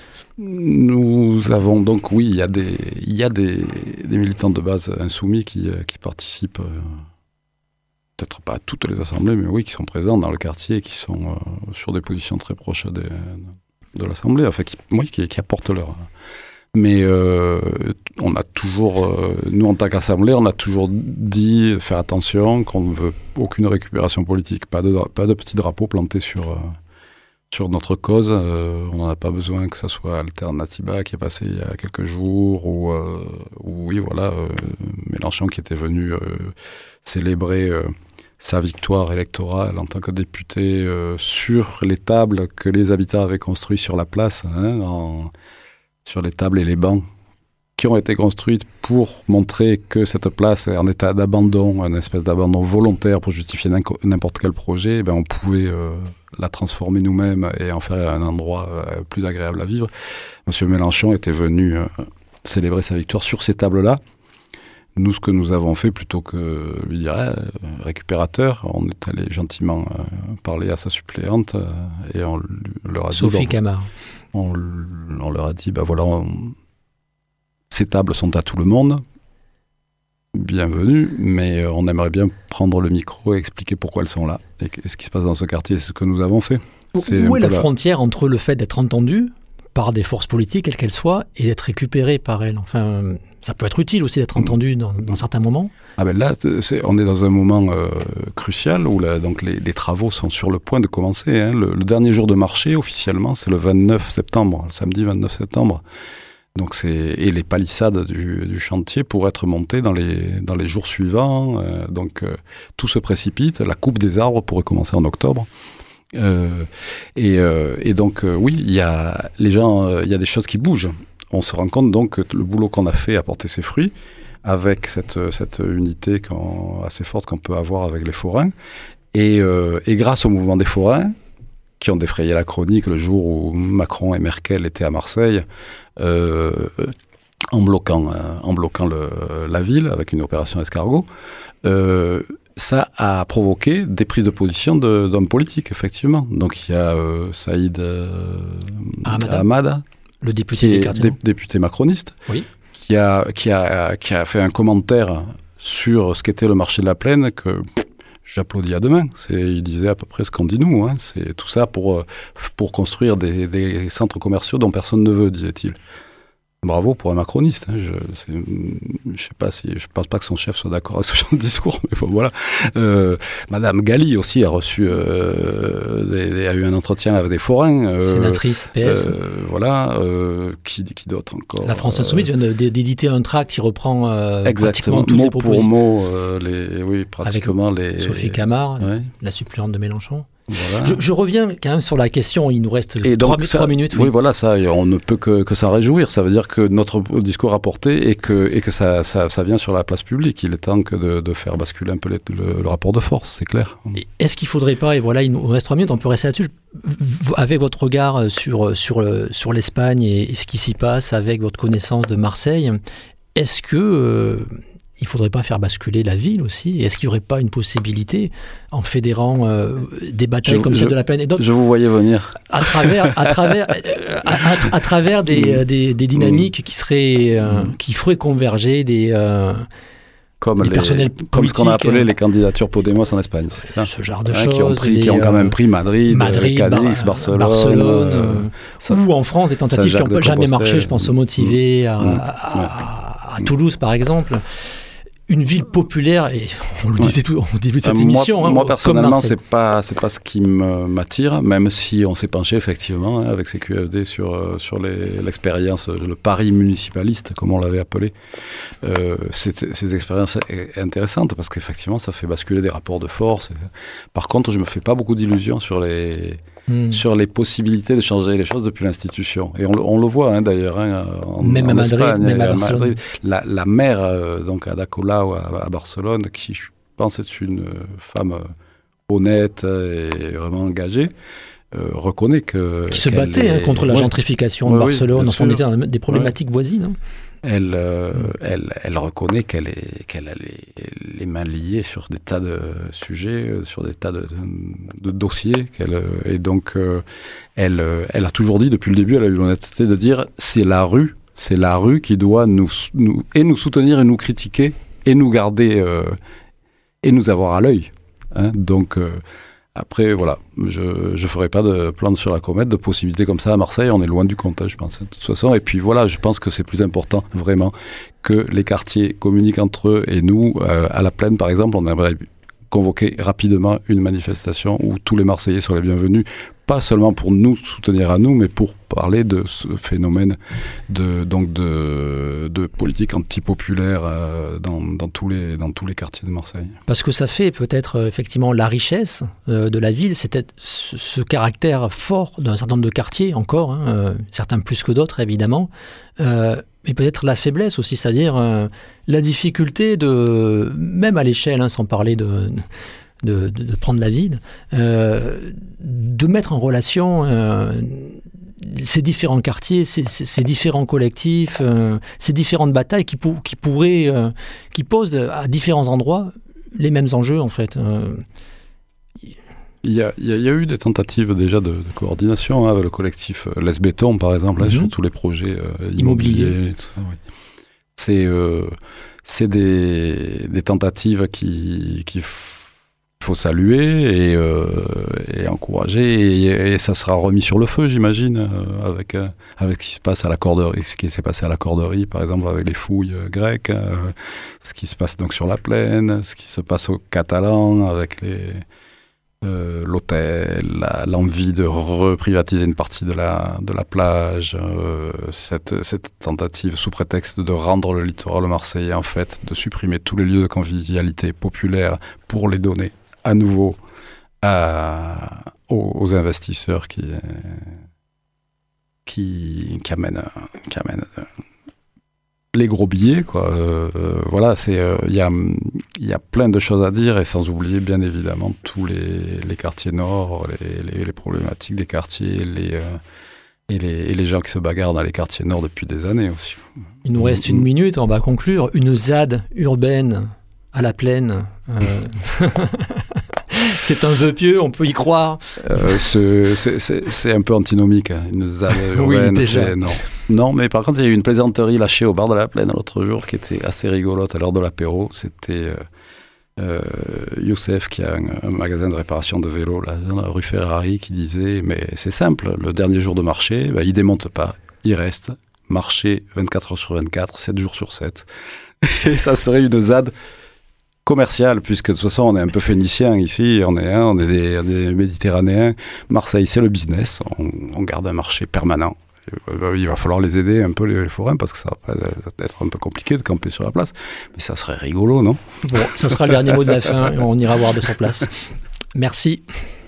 Nous avons donc, oui, il y a des, il y a des, des militants de base insoumis qui, qui participent, euh, peut-être pas à toutes les assemblées, mais oui, qui sont présents dans le quartier et qui sont euh, sur des positions très proches des, de l'assemblée, enfin, qui, oui, qui, qui apportent leur. Mais euh, on a toujours, euh, nous en tant qu'assemblée, on a toujours dit faire attention, qu'on ne veut aucune récupération politique, pas de, pas de petits drapeaux plantés sur, euh, sur notre cause. Euh, on n'en a pas besoin que ça soit Alternatiba qui est passé il y a quelques jours, ou, euh, ou oui, voilà, euh, Mélenchon qui était venu euh, célébrer euh, sa victoire électorale en tant que député euh, sur les tables que les habitants avaient construites sur la place, hein, en... sur les tables et les bancs qui ont été construites pour montrer que cette place est en état d'abandon, une espèce d'abandon volontaire pour justifier n'importe quel projet, eh bien on pouvait euh, la transformer nous-mêmes et en faire un endroit euh, plus agréable à vivre. Monsieur Mélenchon était venu euh, célébrer sa victoire sur ces tables-là. Nous, ce que nous avons fait, plutôt que lui dire euh, récupérateur, on est allé gentiment euh, parler à sa suppléante euh, et on leur a dit... Sophie Camard. On, on leur a dit, ben voilà, on, ces tables sont à tout le monde, bienvenue, mais on aimerait bien prendre le micro et expliquer pourquoi elles sont là, et, et ce qui se passe dans ce quartier, c'est ce que nous avons fait. C'est Où est la, la frontière entre le fait d'être entendu par des forces politiques, quelles qu'elles soient, et d'être récupéré par elles? Enfin, ça peut être utile aussi d'être entendu dans, dans certains moments. Ah ben là, c'est, on est dans un moment euh, crucial où la, donc les, les travaux sont sur le point de commencer. Hein. Le, le dernier jour de marché, officiellement, c'est le vingt-neuf septembre, le samedi vingt-neuf septembre. Donc c'est, et les palissades du, du chantier pourraient être montées dans les, dans les jours suivants. Euh, donc euh, tout se précipite. La coupe des arbres pourrait commencer en octobre. Euh, et, euh, et donc euh, oui, il y a les gens, il euh, y a des choses qui bougent. On se rend compte donc que le boulot qu'on a fait a porté ses fruits, avec cette, cette unité qu'on, assez forte qu'on peut avoir avec les forains. Et, euh, et grâce au mouvement des forains, qui ont défrayé la chronique le jour où Macron et Merkel étaient à Marseille, euh, en bloquant, euh, en bloquant le, la ville avec une opération escargot, euh, ça a provoqué des prises de position de, d'hommes politiques, effectivement. Donc il y a euh, Saïd euh, Ahmad, le député des quartiers, dé, député macroniste, oui. qui, a, qui, a, qui a fait un commentaire sur ce qu'était le marché de la Plaine que pff, j'applaudis à demain. C'est, il disait à peu près ce qu'on dit nous. Hein. C'est tout ça pour, pour construire des, des centres commerciaux dont personne ne veut, disait-il. Bravo pour un macroniste. Hein. Je ne sais pas si, je pense pas que son chef soit d'accord avec ce genre de discours, mais bon, voilà. Euh, Madame Galli aussi a reçu, euh, des, des, a eu un entretien avec des forains. Euh, Sénatrice P S. Euh, voilà. Euh, qui, qui d'autre encore? La France Insoumise vient euh, d'éditer un tract qui reprend euh, exactement, pratiquement toutes mot les propositions. Pour mot, euh, les, oui, pratiquement avec les. Sophie Camard, ouais. La suppléante de Mélenchon. Voilà. Je, je reviens quand même sur la question, il nous reste et trois, donc ça, trois minutes. Oui. oui, voilà, ça, on ne peut que, que s'en réjouir. Ça veut dire que notre discours a porté et que, et que ça, ça, ça vient sur la place publique. Il est temps que de, de faire basculer un peu les, le, le rapport de force, c'est clair. Et est-ce qu'il ne faudrait pas, et voilà, il nous reste trois minutes, on peut rester là-dessus, avec votre regard sur, sur, sur l'Espagne et, et ce qui s'y passe, avec votre connaissance de Marseille, est-ce que... Euh, il ne faudrait pas faire basculer la ville aussi? Est-ce qu'il n'y aurait pas une possibilité, en fédérant euh, des batailles je, comme je, celle de la Plaine et d'autres, je vous voyais venir. À travers, à travers, à, à, à travers des, des, des dynamiques qui, seraient, euh, qui feraient converger des, euh, comme des les, personnels comme politiques. Comme ce qu'on a appelé les candidatures Podemos en Espagne, c'est ça? Ce genre de hein, choses. Qui ont, pris, des, qui ont quand même pris Madrid, Madrid Cadix, Bar- Barcelone. Barcelone euh, ça, ou en France, des tentatives qui n'ont jamais marché, je pense au Motivé, mmh. à, mmh. à, à, à Toulouse par exemple. une ville populaire, et on le disait tout au début de cette euh, émission. Moi, hein, moi personnellement, c'est pas, c'est pas ce qui me, m'attire, même si on s'est penché effectivement hein, avec C Q F D sur, sur les, l'expérience, le pari municipaliste, comme on l'avait appelé. Euh, c'est, ces expériences intéressantes parce qu'effectivement, ça fait basculer des rapports de force. Par contre, je me fais pas beaucoup d'illusions sur les... Mmh. sur les possibilités de changer les choses depuis l'institution. Et on, on le voit hein, d'ailleurs. Hein, en, même en à Madrid, Espagne, même à, à Madrid. La, la maire euh, donc à Ada Colau à, à Barcelone, qui je pense est une femme honnête et vraiment engagée, euh, reconnaît que... Qui se battait est... hein, contre la ouais. gentrification de ouais, Barcelone. Oui, enfin, on était dans des problématiques ouais. voisines. Hein. Elle, euh, mmh. elle, elle reconnaît qu'elle, est, qu'elle a les, les mains liées sur des tas de sujets, sur des tas de, de dossiers. Qu'elle, et donc, euh, elle, elle a toujours dit, depuis le début, elle a eu l'honnêteté de dire c'est la rue, c'est la rue qui doit nous, nous, et nous soutenir et nous critiquer et nous garder euh, et nous avoir à l'œil. Hein, donc, euh, après, voilà, je ne ferai pas de plan sur la comète, de possibilités comme ça à Marseille. On est loin du compte, je pense, de toute façon. Et puis voilà, je pense que c'est plus important, vraiment, que les quartiers communiquent entre eux. Et nous, euh, à la Plaine, par exemple, on aimerait convoquer rapidement une manifestation où tous les Marseillais sont les bienvenus, pas seulement pour nous soutenir à nous, mais pour parler de ce phénomène de, donc de, de politique antipopulaire euh, dans, dans, tous les, dans tous les quartiers de Marseille. Parce que ça fait peut-être euh, effectivement la richesse euh, de la ville, c'est peut-être ce, ce caractère fort d'un certain nombre de quartiers encore, hein, euh, certains plus que d'autres évidemment, euh, mais peut-être la faiblesse aussi, c'est-à-dire euh, la difficulté de, même à l'échelle, hein, sans parler de... De, de, de prendre la ville, euh, de mettre en relation euh, ces différents quartiers, ces, ces, ces différents collectifs, euh, ces différentes batailles qui, pour, qui pourraient, euh, qui posent à différents endroits les mêmes enjeux en fait. Euh, Il y, a, il, y a, il y a eu des tentatives déjà de, de coordination hein, avec le collectif Les Béton par exemple, mm-hmm. hein, sur tous les projets euh, immobiliers. Immobilier. Tout ça, oui. C'est, euh, c'est des, des tentatives qui, qui il faut saluer et, euh, et encourager et, et ça sera remis sur le feu j'imagine euh, avec, euh, avec ce qui se passe à la corderie, ce qui s'est passé à la corderie par exemple avec les fouilles euh, grecques, euh, ce qui se passe donc sur la Plaine, ce qui se passe au Catalan avec les, euh, l'hôtel, la, l'envie de reprivatiser une partie de la, de la plage, euh, cette, cette tentative sous prétexte de rendre le littoral marseillais en fait, de supprimer tous les lieux de convivialité populaire pour les donner à nouveau à, aux, aux investisseurs qui, qui, qui amènent, qui amènent les gros billets, quoi. Euh, voilà, c'est, il euh, y, a, y a plein de choses à dire et sans oublier bien évidemment tous les, les quartiers nord, les, les, les problématiques des quartiers, les, euh, et, les, et les gens qui se bagarrent dans les quartiers nord depuis des années aussi. Il nous reste une minute, on va conclure. Une Z A D urbaine à la Plaine. Euh... C'est un vœu pieux, on peut y croire. Euh, c'est, c'est, c'est, c'est un peu antinomique, hein. Une Z A D urbaine. Oui, déjà. C'est, non. non, mais par contre, il y a eu une plaisanterie lâchée au bar de la Plaine l'autre jour qui était assez rigolote à l'heure de l'apéro. C'était euh, euh, Youssef, qui a un, un magasin de réparation de vélos là, dans la rue Ferrari, qui disait « Mais c'est simple, le dernier jour de marché, bah, il ne démonte pas, il reste. Marché vingt-quatre heures sur vingt-quatre, sept jours sur sept. » Et ça serait une Z A D commercial, puisque de toute façon on est un peu phéniciens ici, on est, hein, on est, des, on est des méditerranéens. Marseille, c'est le business, on, on garde un marché permanent. Il va falloir les aider un peu les, les forains parce que ça va être un peu compliqué de camper sur la place, mais ça serait rigolo, non ? Bon, ça sera le dernier mot de la fin et on ira voir de sur place. Merci.